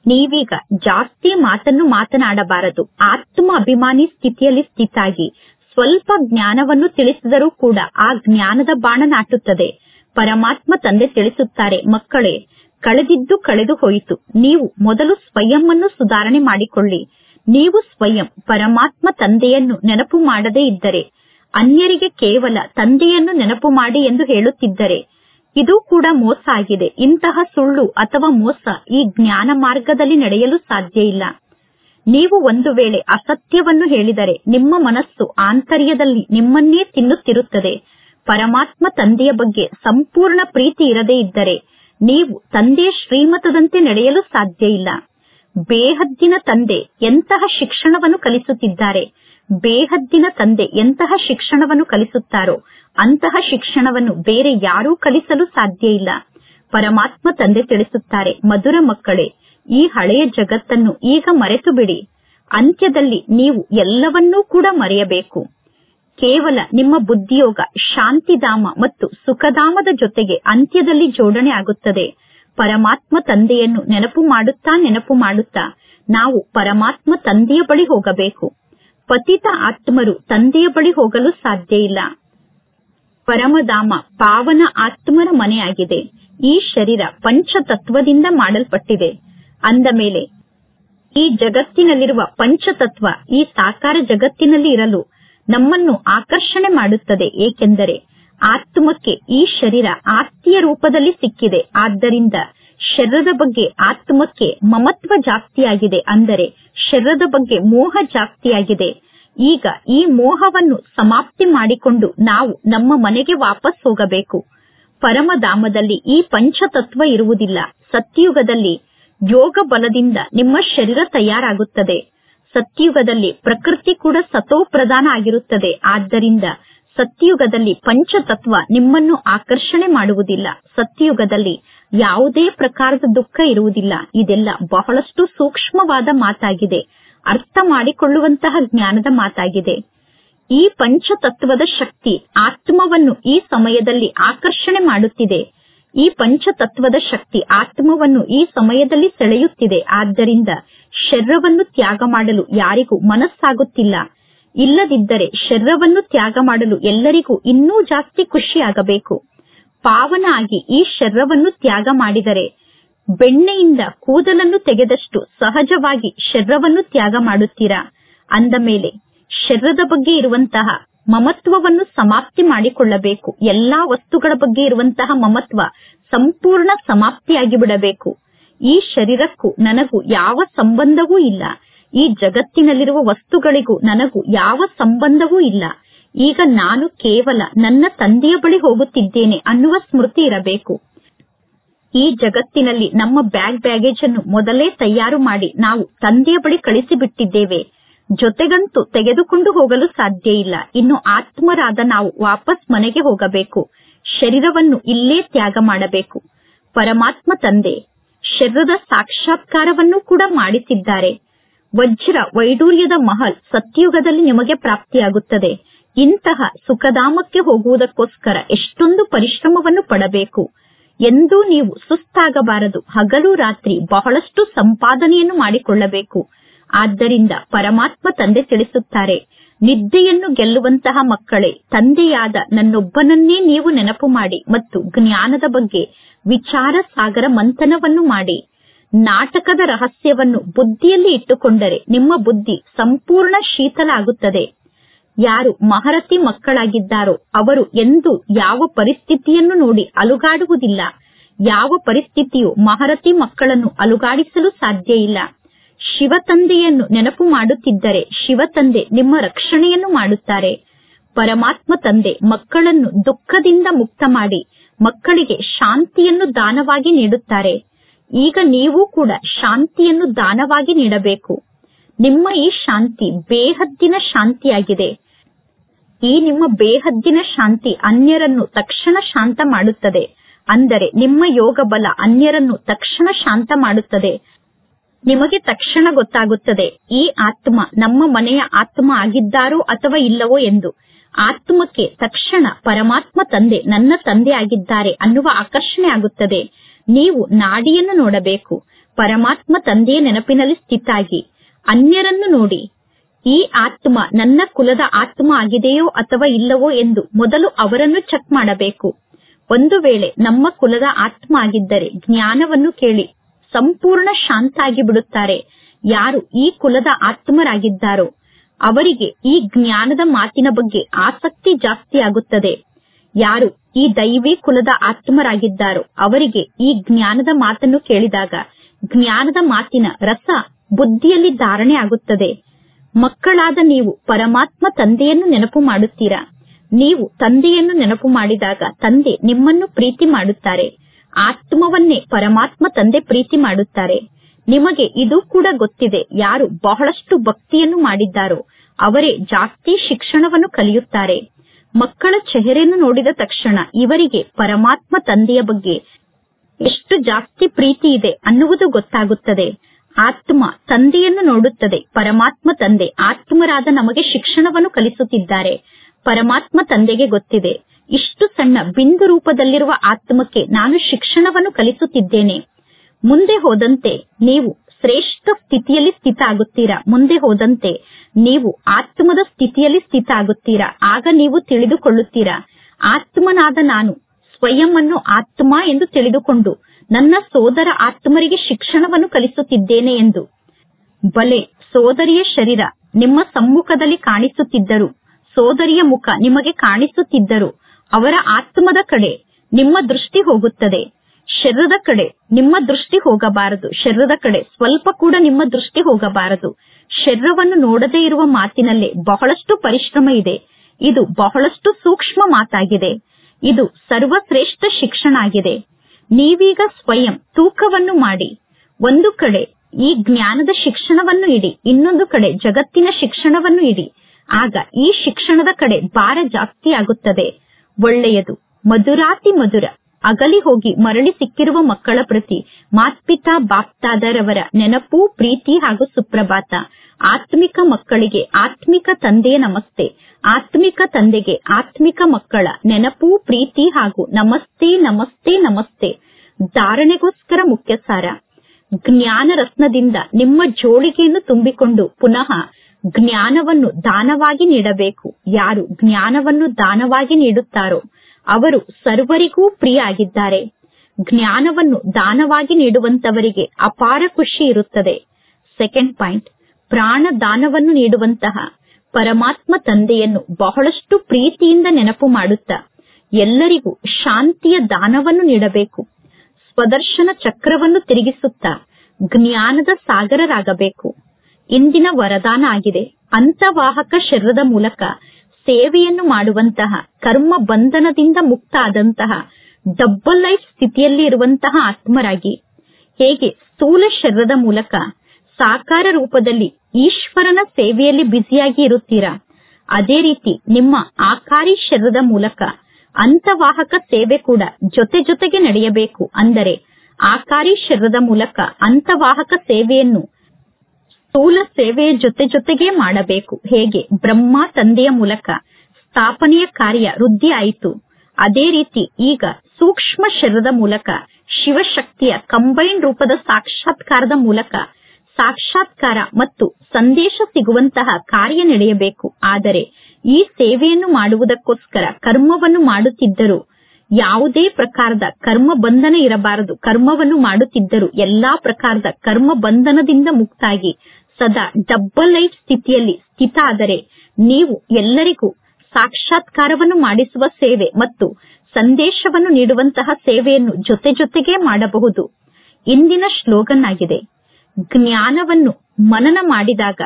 S1: ನೀವೀಗ ಜಾಸ್ತಿ ಮಾತನ್ನು ಮಾತನಾಡಬಾರದು. ಆತ್ಮ ಅಭಿಮಾನಿ ಸ್ಥಿತಿಯಲ್ಲಿ ಸ್ಥಿತಾಗಿ ಸ್ವಲ್ಪ ಜ್ಞಾನವನ್ನು ತಿಳಿಸಿದರೂ ಕೂಡ ಆ ಜ್ಞಾನದ ಬಾಣ ನಾಟುತ್ತದೆ. ಪರಮಾತ್ಮ ತಂದೆ ತಿಳಿಸುತ್ತಾರೆ, ಮಕ್ಕಳೇ, ಕಳೆದಿದ್ದು ಕಳೆದು ಹೋಯಿತು. ನೀವು ಮೊದಲು ಸ್ವಯಂವನ್ನು ಸುಧಾರಣೆ ಮಾಡಿಕೊಳ್ಳಿ. ನೀವು ಸ್ವಯಂ ಪರಮಾತ್ಮ ತಂದೆಯನ್ನು ನೆನಪು ಮಾಡದೇ ಇದ್ದರೆ, ಅನ್ಯರಿಗೆ ಕೇವಲ ತಂದೆಯನ್ನು ನೆನಪು ಮಾಡಿ ಎಂದು ಹೇಳುತ್ತಿದ್ದರೆ ಇದು ಕೂಡ ಮೋಸ ಆಗಿದೆ. ಇಂತಹ ಸುಳ್ಳು ಅಥವಾ ಮೋಸ ಈ ಜ್ಞಾನ ಮಾರ್ಗದಲ್ಲಿ ನಡೆಯಲು ಸಾಧ್ಯ ಇಲ್ಲ. ನೀವು ಒಂದು ವೇಳೆ ಅಸತ್ಯವನ್ನು ಹೇಳಿದರೆ ನಿಮ್ಮ ಮನಸ್ಸು ಆಂತರ್ಯದಲ್ಲಿ ನಿಮ್ಮನ್ನೇ ತಿನ್ನುತ್ತಿರುತ್ತದೆ. ಪರಮಾತ್ಮ ತಂದೆಯ ಬಗ್ಗೆ ಸಂಪೂರ್ಣ ಪ್ರೀತಿ ಇರದೇ ಇದ್ದರೆ ನೀವು ತಂದೆಯ ಶ್ರೀಮತದಂತೆ ನಡೆಯಲು ಸಾಧ್ಯ ಇಲ್ಲ. ಬೇಹದ್ದಿನ ತಂದೆ ಎಂತಹ ಶಿಕ್ಷಣವನ್ನು ಕಲಿಸುತ್ತಿದ್ದಾರೆ, ಬೇಹದ್ದಿನ ತಂದೆ ಎಂತಹ ಶಿಕ್ಷಣವನ್ನು ಕಲಿಸುತ್ತಾರೋ ಅಂತಹ ಶಿಕ್ಷಣವನ್ನು ಬೇರೆ ಯಾರೂ ಕಲಿಸಲು ಸಾಧ್ಯ ಇಲ್ಲ. ಪರಮಾತ್ಮ ತಂದೆ ತಿಳಿಸುತ್ತಾರೆ, ಮಧುರ ಮಕ್ಕಳೇ, ಈ ಹಳೆಯ ಜಗತ್ತನ್ನು ಈಗ ಮರೆತು ಬಿಡಿ. ಅಂತ್ಯದಲ್ಲಿ ನೀವು ಎಲ್ಲವನ್ನೂ ಕೂಡ ಮರೆಯಬೇಕು. ಕೇವಲ ನಿಮ್ಮ ಬುದ್ಧಿಯೋಗ ಶಾಂತಿಧಾಮ ಮತ್ತು ಸುಖಧಾಮದ ಜೊತೆಗೆ ಅಂತ್ಯದಲ್ಲಿ ಜೋಡಣೆ ಆಗುತ್ತದೆ. ಪರಮಾತ್ಮ ತಂದೆಯನ್ನು ನೆನಪು ಮಾಡುತ್ತಾ ನಾವು ಪರಮಾತ್ಮ ತಂದೆಯ ಬಳಿ ಹೋಗಬೇಕು. ಪತಿತ ಆತ್ಮರು ತಂದೆಯ ಬಳಿ ಹೋಗಲು ಸಾಧ್ಯ ಇಲ್ಲ. ಪರಮಧಾಮ ಪಾವನ ಆತ್ಮರ ಮನೆಯಾಗಿದೆ. ಈ ಶರೀರ ಪಂಚತತ್ವದಿಂದ ಮಾಡಲ್ಪಟ್ಟಿದೆ. ಅಂದ ಮೇಲೆ ಈ ಜಗತ್ತಿನಲ್ಲಿರುವ ಪಂಚತತ್ವ ಈ ಸಾಕಾರ ಜಗತ್ತಿನಲ್ಲಿ ಇರಲು ನಮ್ಮನ್ನು ಆಕರ್ಷಣೆ ಮಾಡುತ್ತದೆ. ಏಕೆಂದರೆ ಆತ್ಮಕ್ಕೆ ಈ ಶರೀರ ಆಸ್ತಿಯ ರೂಪದಲ್ಲಿ ಸಿಕ್ಕಿದೆ. ಆದ್ದರಿಂದ ಶರೀರದ ಬಗ್ಗೆ ಆತ್ಮಕ್ಕೆ ಮಮತ್ವ ಜಾಸ್ತಿಯಾಗಿದೆ. ಅಂದರೆ ಶರೀರದ ಬಗ್ಗೆ ಮೋಹ ಜಾಸ್ತಿಯಾಗಿದೆ. ಈಗ ಈ ಮೋಹವನ್ನು ಸಮಾಪ್ತಿ ಮಾಡಿಕೊಂಡು ನಾವು ನಮ್ಮ ಮನೆಗೆ ವಾಪಸ್ ಹೋಗಬೇಕು. ಪರಮಧಾಮದಲ್ಲಿ ಈ ಪಂಚತತ್ವ ಇರುವುದಿಲ್ಲ. ಸತ್ಯುಗದಲ್ಲಿ ಯೋಗ ಬಲದಿಂದ ನಿಮ್ಮ ಶರೀರ ತಯಾರಾಗುತ್ತದೆ. ಸತ್ಯುಗದಲ್ಲಿ ಪ್ರಕೃತಿ ಕೂಡ ಸತೋ ಪ್ರಧಾನ ಆಗಿರುತ್ತದೆ. ಆದ್ದರಿಂದ ಸತ್ಯುಗದಲ್ಲಿ ಪಂಚತತ್ವ ನಿಮ್ಮನ್ನು ಆಕರ್ಷಣೆ ಮಾಡುವುದಿಲ್ಲ. ಸತ್ಯುಗದಲ್ಲಿ ಯಾವುದೇ ಪ್ರಕಾರದ ದುಃಖ ಇರುವುದಿಲ್ಲ. ಇದೆಲ್ಲ ಬಹಳಷ್ಟು ಸೂಕ್ಷ್ಮವಾದ ಮಾತಾಗಿದೆ. ಅರ್ಥ ಮಾಡಿಕೊಳ್ಳುವಂತಹ ಜ್ಞಾನದ ಮಾತಾಗಿದೆ. ಈ ಪಂಚತತ್ವದ ಶಕ್ತಿ ಆತ್ಮವನ್ನು ಈ ಸಮಯದಲ್ಲಿ ಆಕರ್ಷಣೆ ಮಾಡುತ್ತಿದೆ. ಈ ಪಂಚತತ್ವದ ಶಕ್ತಿ ಆತ್ಮವನ್ನು ಈ ಸಮಯದಲ್ಲಿ ಸೆಳೆಯುತ್ತಿದೆ. ಆದ್ದರಿಂದ ಶರೀರವನ್ನು ತ್ಯಾಗ ಮಾಡಲು ಯಾರಿಗೂ ಮನಸ್ಸಾಗುತ್ತಿಲ್ಲ. ಇಲ್ಲದಿದ್ದರೆ ಶರೀರವನ್ನು ತ್ಯಾಗ ಮಾಡಲು ಎಲ್ಲರಿಗೂ ಇನ್ನೂ ಜಾಸ್ತಿ ಖುಷಿಯಾಗಬೇಕು. ಪಾವನ ಆಗಿ ಈ ಶರೀರವನ್ನು ತ್ಯಾಗ ಮಾಡಿದರೆ ಬೆಣ್ಣೆಯಿಂದ ಕೂದಲನ್ನು ತೆಗೆದಷ್ಟು ಸಹಜವಾಗಿ ಶರೀರವನ್ನು ತ್ಯಾಗ ಮಾಡುತ್ತೀರಾ. ಅಂದ ಮೇಲೆ ಶರೀರದ ಬಗ್ಗೆ ಇರುವಂತಹ ಮಮತ್ವವನ್ನು ಸಮಾಪ್ತಿ ಮಾಡಿಕೊಳ್ಳಬೇಕು. ಎಲ್ಲಾ ವಸ್ತುಗಳ ಬಗ್ಗೆ ಇರುವಂತಹ ಮಮತ್ವ ಸಂಪೂರ್ಣ ಸಮಾಪ್ತಿಯಾಗಿ ಬಿಡಬೇಕು. ಈ ಶರೀರಕ್ಕೂ ನನಗೂ ಯಾವ ಸಂಬಂಧವೂ ಇಲ್ಲ. ಈ ಜಗತ್ತಿನಲ್ಲಿರುವ ವಸ್ತುಗಳಿಗೂ ನನಗೂ ಯಾವ ಸಂಬಂಧವೂ ಇಲ್ಲ. ಈಗ ನಾನು ಕೇವಲ ನನ್ನ ತಂದೆಯ ಬಳಿ ಹೋಗುತ್ತಿದ್ದೇನೆ ಅನ್ನುವ ಸ್ಮೃತಿ ಇರಬೇಕು. ಈ ಜಗತ್ತಿನಲ್ಲಿ ನಮ್ಮ ಬ್ಯಾಗೇಜ್ ಅನ್ನು ಮೊದಲೇ ತಯಾರು ಮಾಡಿ ನಾವು ತಂದೆಯ ಬಳಿ ಕಳಿಸಿಬಿಟ್ಟಿದ್ದೇವೆ. ಜೊತೆಗಂತೂ ತೆಗೆದುಕೊಂಡು ಹೋಗಲು ಸಾಧ್ಯ ಇಲ್ಲ. ಇನ್ನು ಆತ್ಮರಾದ ನಾವು ವಾಪಸ್ ಮನೆಗೆ ಹೋಗಬೇಕು. ಶರೀರವನ್ನು ಇಲ್ಲೇ ತ್ಯಾಗ ಮಾಡಬೇಕು. ಪರಮಾತ್ಮ ತಂದೆ ಶರೀರದ ಸಾಕ್ಷಾತ್ಕಾರವನ್ನು ಕೂಡ ಮಾಡಿಸಿದ್ದಾರೆ. ವಜ್ರ ವೈಡೂರ್ಯದ ಮಹಲ್ ಸತ್ಯುಗದಲ್ಲಿ ನಿಮಗೆ ಪ್ರಾಪ್ತಿಯಾಗುತ್ತದೆ. ಇಂತಹ ಸುಖಧಾಮಕ್ಕೆ ಹೋಗುವುದಕ್ಕೋಸ್ಕರ ಎಷ್ಟೊಂದು ಪರಿಶ್ರಮವನ್ನು ಪಡಬೇಕು. ಎಂದೂ ನೀವು ಸುಸ್ತಾಗಬಾರದು. ಹಗಲು ರಾತ್ರಿ ಬಹಳಷ್ಟು ಸಂಪಾದನೆಯನ್ನು ಮಾಡಿಕೊಳ್ಳಬೇಕು. ಆದ್ದರಿಂದ ಪರಮಾತ್ಮ ತಂದೆ ತಿಳಿಸುತ್ತಾರೆ, ನಿದ್ದೆಯನ್ನು ಗೆಲ್ಲುವಂತಹ ಮಕ್ಕಳೇ, ತಂದೆಯಾದ ನನ್ನೊಬ್ಬನನ್ನೇ ನೀವು ನೆನಪು ಮಾಡಿ ಮತ್ತು ಜ್ಞಾನದ ಬಗ್ಗೆ ವಿಚಾರ ಸಾಗರ ಮಂಥನವನ್ನು ಮಾಡಿ. ನಾಟಕದ ರಹಸ್ಯವನ್ನು ಬುದ್ಧಿಯಲ್ಲಿ ಇಟ್ಟುಕೊಂಡರೆ ನಿಮ್ಮ ಬುದ್ಧಿ ಸಂಪೂರ್ಣ ಶೀತಲ ಆಗುತ್ತದೆ. ಯಾರು ಮಹರತಿ ಮಕ್ಕಳಾಗಿದ್ದಾರೋ ಅವರು ಎಂದೂ ಯಾವ ಪರಿಸ್ಥಿತಿಯನ್ನು ನೋಡಿ ಅಲುಗಾಡುವುದಿಲ್ಲ. ಯಾವ ಪರಿಸ್ಥಿತಿಯು ಮಹರತಿ ಮಕ್ಕಳನ್ನು ಅಲುಗಾಡಿಸಲು ಸಾಧ್ಯ ಇಲ್ಲ. ಶಿವತಂದೆಯನ್ನು ನೆನಪು ಮಾಡುತ್ತಿದ್ದರೆ ಶಿವತಂದೆ ನಿಮ್ಮ ರಕ್ಷಣೆಯನ್ನು ಮಾಡುತ್ತಾರೆ. ಪರಮಾತ್ಮ ತಂದೆ ಮಕ್ಕಳನ್ನು ದುಃಖದಿಂದ ಮುಕ್ತ ಮಾಡಿ ಮಕ್ಕಳಿಗೆ ಶಾಂತಿಯನ್ನು ದಾನವಾಗಿ ನೀಡುತ್ತಾರೆ. ಈಗ ನೀವು ಕೂಡ ಶಾಂತಿಯನ್ನು ದಾನವಾಗಿ ನೀಡಬೇಕು. ನಿಮ್ಮ ಈ ಶಾಂತಿ ಬೇಹದ್ದಿನ ಶಾಂತಿಯಾಗಿದೆ. ಈ ನಿಮ್ಮ ಬೇಹದ್ದಿನ ಶಾಂತಿ ಅನ್ಯರನ್ನು ತಕ್ಷಣ ಶಾಂತ ಮಾಡುತ್ತದೆ. ಅಂದರೆ ನಿಮ್ಮ ಯೋಗ ಬಲ ಅನ್ಯರನ್ನು ತಕ್ಷಣ ಶಾಂತ ಮಾಡುತ್ತದೆ. ನಿಮಗೆ ತಕ್ಷಣ ಗೊತ್ತಾಗುತ್ತದೆ ಈ ಆತ್ಮ ನಮ್ಮ ಮನೆಯ ಆತ್ಮ ಆಗಿದ್ದಾರೋ ಅಥವಾ ಇಲ್ಲವೋ ಎಂದು. ಆತ್ಮಕ್ಕೆ ತಕ್ಷಣ ಪರಮಾತ್ಮ ತಂದೆ ನನ್ನ ತಂದೆ ಆಗಿದ್ದಾರೆ ಅನ್ನುವ ಆಕರ್ಷಣೆ ಆಗುತ್ತದೆ. ನೀವು ನಾಡಿಯನ್ನು ನೋಡಬೇಕು. ಪರಮಾತ್ಮ ತಂದೆಯ ನೆನಪಿನಲ್ಲಿ ಸ್ಥಿತಾಗಿ ಅನ್ಯರನ್ನು ನೋಡಿ ಈ ಆತ್ಮ ನನ್ನ ಕುಲದ ಆತ್ಮ ಆಗಿದೆಯೋ ಅಥವಾ ಇಲ್ಲವೋ ಎಂದು ಮೊದಲು ಅವರನ್ನು ಚೆಕ್ ಮಾಡಬೇಕು. ಒಂದು ವೇಳೆ ನಮ್ಮ ಕುಲದ ಆತ್ಮ ಆಗಿದ್ದರೆ ಜ್ಞಾನವನ್ನು ಕೇಳಿ ಸಂಪೂರ್ಣ ಶಾಂತ ಆಗಿ ಬಿಡುತ್ತಾರೆ. ಯಾರು ಈ ಕುಲದ ಆತ್ಮರಾಗಿದ್ದಾರೋ ಅವರಿಗೆ ಈ ಜ್ಞಾನದ ಮಾತಿನ ಬಗ್ಗೆ ಆಸಕ್ತಿ ಜಾಸ್ತಿ ಆಗುತ್ತದೆ. ಯಾರು ಈ ದೈವಿ ಕುಲದ ಆತ್ಮರಾಗಿದ್ದಾರೋ ಅವರಿಗೆ ಈ ಜ್ಞಾನದ ಮಾತನ್ನು ಕೇಳಿದಾಗ ಜ್ಞಾನದ ಮಾತಿನ ರಸ ಬುದ್ಧಿಯಲ್ಲಿ ಧಾರಣೆ ಆಗುತ್ತದೆ. ಮಕ್ಕಳಾದ ನೀವು ಪರಮಾತ್ಮ ತಂದೆಯನ್ನು ನೆನಪು ಮಾಡುತ್ತೀರಾ. ನೀವು ತಂದೆಯನ್ನು ನೆನಪು ಮಾಡಿದಾಗ ತಂದೆ ನಿಮ್ಮನ್ನು ಪ್ರೀತಿ ಮಾಡುತ್ತಾರೆ. ಆತ್ಮವನ್ನೇ ಪರಮಾತ್ಮ ತಂದೆ ಪ್ರೀತಿ ಮಾಡುತ್ತಾರೆ. ನಿಮಗೆ ಇದು ಕೂಡ ಗೊತ್ತಿದೆ, ಯಾರು ಬಹಳಷ್ಟು ಭಕ್ತಿಯನ್ನು ಮಾಡಿದ್ದಾರೋ ಅವರೇ ಜಾಸ್ತಿ ಶಿಕ್ಷಣವನ್ನು ಕಲಿಯುತ್ತಾರೆ. ಮಕ್ಕಳ ಚೆಹರೆಯನ್ನು ನೋಡಿದ ತಕ್ಷಣ ಇವರಿಗೆ ಪರಮಾತ್ಮ ತಂದೆಯ ಬಗ್ಗೆ ಎಷ್ಟು ಜಾಸ್ತಿ ಪ್ರೀತಿ ಇದೆ ಅನ್ನುವುದು ಗೊತ್ತಾಗುತ್ತದೆ. ಆತ್ಮ ತಂದೆಯನ್ನು ನೋಡುತ್ತದೆ. ಪರಮಾತ್ಮ ತಂದೆ ಆತ್ಮರಾದ ನಮಗೆ ಶಿಕ್ಷಣವನ್ನು ಕಲಿಸುತ್ತಿದ್ದಾರೆ. ಪರಮಾತ್ಮ ತಂದೆಗೆ ಗೊತ್ತಿದೆ, ಇಷ್ಟು ಸಣ್ಣ ಬಿಂದು ರೂಪದಲ್ಲಿರುವ ಆತ್ಮಕ್ಕೆ ನಾನು ಶಿಕ್ಷಣವನ್ನು ಕಲಿಸುತ್ತಿದ್ದೇನೆ. ಮುಂದೆ ಹೋದಂತೆ ನೀವು ಶ್ರೇಷ್ಠ ಸ್ಥಿತಿಯಲ್ಲಿ ಸ್ಥಿತ ಆಗುತ್ತೀರಾ. ಮುಂದೆ ಹೋದಂತೆ ನೀವು ಆತ್ಮದ ಸ್ಥಿತಿಯಲ್ಲಿ ಸ್ಥಿತ ಆಗುತ್ತೀರಾ. ಆಗ ನೀವು ತಿಳಿದುಕೊಳ್ಳುತ್ತೀರಾ, ಆತ್ಮನಾದ ನಾನು ಸ್ವಯಂ ಅನ್ನು ಆತ್ಮ ಎಂದು ತಿಳಿದುಕೊಂಡು ನನ್ನ ಸೋದರ ಆತ್ಮರಿಗೆ ಶಿಕ್ಷಣವನ್ನು ಕಲಿಸುತ್ತಿದ್ದೇನೆ ಎಂದು. ಬಲೆ ಸೋದರಿಯ ಶರೀರ ನಿಮ್ಮ ಸಮ್ಮುಖದಲ್ಲಿ ಕಾಣಿಸುತ್ತಿದ್ದರು, ಸೋದರಿಯ ಮುಖ ನಿಮಗೆ ಕಾಣಿಸುತ್ತಿದ್ದರು, ಅವರ ಆತ್ಮದ ಕಡೆ ನಿಮ್ಮ ದೃಷ್ಟಿ ಹೋಗುತ್ತದೆ. ಶರೀರದ ಕಡೆ ನಿಮ್ಮ ದೃಷ್ಟಿ ಹೋಗಬಾರದು. ಶರೀರದ ಕಡೆ ಸ್ವಲ್ಪ ಕೂಡ ನಿಮ್ಮ ದೃಷ್ಟಿ ಹೋಗಬಾರದು. ಶರೀರವನ್ನು ನೋಡದೇ ಇರುವ ಮಾತಿನಲ್ಲೇ ಬಹಳಷ್ಟು ಪರಿಶ್ರಮ ಇದೆ. ಇದು ಬಹಳಷ್ಟು ಸೂಕ್ಷ್ಮ ಮಾತಾಗಿದೆ. ಇದು ಸರ್ವಶ್ರೇಷ್ಠ ಶಿಕ್ಷಣ ಆಗಿದೆ. ನೀವೀಗ ಸ್ವಯಂ ತೂಕವನ್ನು ಮಾಡಿ. ಒಂದು ಕಡೆ ಈ ಜ್ಞಾನದ ಶಿಕ್ಷಣವನ್ನು ಇಡಿ, ಇನ್ನೊಂದು ಕಡೆ ಜಗತ್ತಿನ ಶಿಕ್ಷಣವನ್ನು ಇಡಿ. ಆಗ ಈ ಶಿಕ್ಷಣದ ಕಡೆ ಭಾರ ಜಾಸ್ತಿ ಆಗುತ್ತದೆ. ಒಳ್ಳೆಯದು. ಮಧುರಾತಿ ಮಧುರ ಅಗಲಿ ಹೋಗಿ ಮರಳಿ ಸಿಕ್ಕಿರುವ ಮಕ್ಕಳ ಪ್ರತಿ ಮಾತ್ಪಿತಾ ಬಾಪ್ತಾದರವರ ನೆನಪು, ಪ್ರೀತಿ ಹಾಗೂ ಸುಪ್ರಭಾತ. ಆತ್ಮಿಕ ಮಕ್ಕಳಿಗೆ ಆತ್ಮಿಕ ತಂದೆಯ ನಮಸ್ತೆ. ಆತ್ಮಿಕ ತಂದೆಗೆ ಆತ್ಮಿಕ ಮಕ್ಕಳ ನೆನಪು, ಪ್ರೀತಿ ಹಾಗೂ ನಮಸ್ತೆ ನಮಸ್ತೆ ನಮಸ್ತೆ. ಧಾರಣೆಗೋಸ್ಕರ ಮುಖ್ಯ ಸಾರ. ಜ್ಞಾನ ರತ್ನದಿಂದ ನಿಮ್ಮ ಜೋಳಿಗೆಯನ್ನು ತುಂಬಿಕೊಂಡು ಪುನಃ ಜ್ಞಾನವನ್ನು ದಾನವಾಗಿ ನೀಡಬೇಕು. ಯಾರು ಜ್ಞಾನವನ್ನು ದಾನವಾಗಿ ನೀಡುತ್ತಾರೋ ಅವರು ಸರ್ವರಿಗೂ ಪ್ರಿಯ ಆಗಿದ್ದಾರೆ. ಜ್ಞಾನವನ್ನು ದಾನವಾಗಿ ನೀಡುವಂತವರಿಗೆ ಅಪಾರ ಖುಷಿ ಇರುತ್ತದೆ. ಸೆಕೆಂಡ್ ಪಾಯಿಂಟ್, ಪ್ರಾಣ ದಾನವನ್ನು ನೀಡುವಂತಹ ಪರಮಾತ್ಮ ತಂದೆಯನ್ನು ಬಹಳಷ್ಟು ಪ್ರೀತಿಯಿಂದ ನೆನಪು ಮಾಡುತ್ತಾ ಎಲ್ಲರಿಗೂ ಶಾಂತಿಯ ದಾನವನ್ನು ನೀಡಬೇಕು. ಸ್ವದರ್ಶನ ಚಕ್ರವನ್ನು ತಿರುಗಿಸುತ್ತಾ ಜ್ಞಾನದ ಸಾಗರರಾಗಬೇಕು. ಇಂದಿನ ವರದಾನ ಆಗಿದೆ. ಅಂತವಾಹಕ ಶರೀರದ ಮೂಲಕ ಸೇವೆಯನ್ನು ಮಾಡುವಂತಹ, ಕರ್ಮ ಬಂಧನದಿಂದ ಮುಕ್ತ ಆದಂತಹ ಡಬ್ಬಲ್ ಲೈಫ್ ಸ್ಥಿತಿಯಲ್ಲಿ ಇರುವಂತಹ ಆತ್ಮರಾಗಿ ಹೇಗೆ ಸ್ಥೂಲ ಶರೀರದ ಮೂಲಕ ಸಾಕಾರ ರೂಪದಲ್ಲಿ ಈಶ್ವರನ ಸೇವೆಯಲ್ಲಿ ಬ್ಯುಸಿಯಾಗಿ ಇರುತ್ತೀರಾ, ಅದೇ ರೀತಿ ನಿಮ್ಮ ಆಕಾರಿ ಶರೀರದ ಮೂಲಕ ಅಂತವಾಹಕ ಸೇವೆ ಕೂಡ ಜೊತೆ ಜೊತೆಗೆ ನಡೆಯಬೇಕು. ಅಂದರೆ ಆಕಾರಿ ಶರೀರದ ಮೂಲಕ ಅಂತವಾಹಕ ಸೇವೆಯನ್ನು ಸ್ಥೂಲ ಸೇವೆಯ ಜೊತೆ ಜೊತೆಗೆ ಮಾಡಬೇಕು. ಹೇಗೆ ಬ್ರಹ್ಮ ತಂದೆಯ ಮೂಲಕ ಸ್ಥಾಪನೆಯ ಕಾರ್ಯ ವೃದ್ಧಿ ಆಯಿತು, ಅದೇ ರೀತಿ ಈಗ ಸೂಕ್ಷ್ಮ ಶರೀರದ ಮೂಲಕ ಶಿವಶಕ್ತಿಯ ಕಂಬೈನ್ ರೂಪದ ಸಾಕ್ಷಾತ್ಕಾರದ ಮೂಲಕ ಸಾಕ್ಷಾತ್ಕಾರ ಮತ್ತು ಸಂದೇಶ ಸಿಗುವಂತಹ ಕಾರ್ಯ ನಡೆಯಬೇಕು. ಆದರೆ ಈ ಸೇವೆಯನ್ನು ಮಾಡುವುದಕ್ಕೋಸ್ಕರ ಕರ್ಮವನ್ನು ಮಾಡುತ್ತಿದ್ದರೂ ಯಾವುದೇ ಪ್ರಕಾರದ ಕರ್ಮ ಬಂಧನ ಇರಬಾರದು. ಕರ್ಮವನ್ನು ಮಾಡುತ್ತಿದ್ದರೂ ಎಲ್ಲಾ ಪ್ರಕಾರದ ಕರ್ಮ ಬಂಧನದಿಂದ ಮುಕ್ತಾಗಿ ಸದಾ ಡಬ್ಬಲ್ ಲೈಫ್ ಸ್ಥಿತಿಯಲ್ಲಿ ಸ್ಥಿತ ಆದರೆ ನೀವು ಎಲ್ಲರಿಗೂ ಸಾಕ್ಷಾತ್ಕಾರವನ್ನು ಮಾಡಿಸುವ ಸೇವೆ ಮತ್ತು ಸಂದೇಶವನ್ನು ನೀಡುವಂತಹ ಸೇವೆಯನ್ನು ಜೊತೆ ಜೊತೆಗೆ ಮಾಡಬಹುದು. ಇಂದಿನ ಶ್ಲೋಗನ್ ಆಗಿದೆ, ಜ್ಞಾನವನ್ನು ಮನನ ಮಾಡಿದಾಗ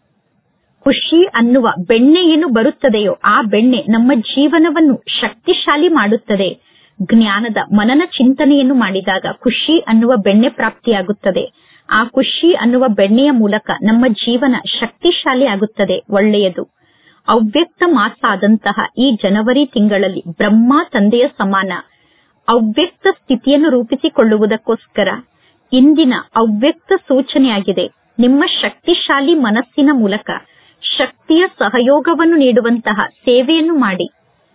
S1: ಖುಷಿ ಅನ್ನುವ ಬೆಣ್ಣೆ ಏನು ಬರುತ್ತದೆಯೋ ಆ ಬೆಣ್ಣೆ ನಮ್ಮ ಜೀವನವನ್ನು ಶಕ್ತಿಶಾಲಿ ಮಾಡುತ್ತದೆ. ಜ್ಞಾನದ ಮನನ ಚಿಂತನೆಯನ್ನು ಮಾಡಿದಾಗ ಖುಷಿ ಅನ್ನುವ ಬೆಣ್ಣೆ ಪ್ರಾಪ್ತಿಯಾಗುತ್ತದೆ. ಆ ಖುಷಿ ಅನ್ನುವ ಬೆಣ್ಣೆಯ ಮೂಲಕ ನಮ್ಮ ಜೀವನ ಶಕ್ತಿಶಾಲಿ ಆಗುತ್ತದೆ. ಒಳ್ಳೆಯದು. ಅವ್ಯಕ್ತ ಮಾಸ ಆದಂತಹ ಈ ಜನವರಿ ತಿಂಗಳಲ್ಲಿ ಬ್ರಹ್ಮ ತಂದೆಯ ಸಮಾನ ಅವ್ಯಕ್ತ ಸ್ಥಿತಿಯನ್ನು ರೂಪಿಸಿಕೊಳ್ಳುವುದಕ್ಕೋಸ್ಕರ ಇಂದಿನ ಅವ್ಯಕ್ತ ಸೂಚನೆಯಾಗಿದೆ. ನಿಮ್ಮ ಶಕ್ತಿಶಾಲಿ ಮನಸ್ಸಿನ ಮೂಲಕ ಶಕ್ತಿಯ ಸಹಯೋಗವನ್ನು ನೀಡುವಂತಹ ಸೇವೆಯನ್ನು ಮಾಡಿ.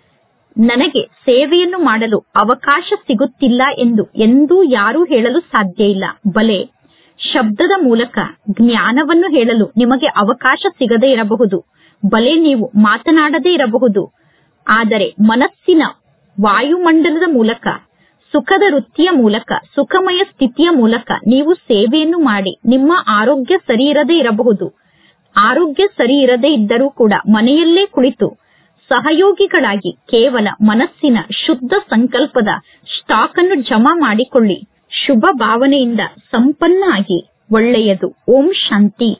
S1: ನನಗೆ ಸೇವೆಯನ್ನು ಮಾಡಲು ಅವಕಾಶ ಸಿಗುತ್ತಿಲ್ಲ ಎಂದು ಎಂದೂ ಯಾರೂ ಹೇಳಲು ಸಾಧ್ಯ ಇಲ್ಲ. ಬಲೆ ಶಬ್ದದ ಮೂಲಕ ಜ್ಞಾನವನ್ನು ಹೇಳಲು ನಿಮಗೆ ಅವಕಾಶ ಸಿಗದೇ ಇರಬಹುದು, ಬಲೆ ನೀವು ಮಾತನಾಡದೇ ಇರಬಹುದು. ಆದರೆ ಮನಸ್ಸಿನ ವಾಯುಮಂಡಲದ ಮೂಲಕ, ಸುಖದ ವೃತ್ತಿಯ ಮೂಲಕ, ಸುಖಮಯ ಸ್ಥಿತಿಯ ಮೂಲಕ ನೀವು ಸೇವೆಯನ್ನು ಮಾಡಿ ನಿಮ್ಮ ಆರೋಗ್ಯ ಸರಿ ಇರದೇ ಇರಬಹುದು. ಆರೋಗ್ಯ ಸರಿ ಇರದೇ ಇದ್ದರೂ ಕೂಡ ಮನೆಯಲ್ಲೇ ಕುಳಿತು ಸಹಯೋಗಿಗಳಾಗಿ ಕೇವಲ ಮನಸ್ಸಿನ ಶುದ್ಧ ಸಂಕಲ್ಪದ ಸ್ಟಾಕ್ ಅನ್ನು ಜಮಾ ಮಾಡಿಕೊಳ್ಳಿ. ಶುಭ ಭಾವನೆಯಿಂದ ಸಂಪನ್ನ ಆಗಿ. ಒಳ್ಳೆಯದು. ಓಂ ಶಾಂತಿ.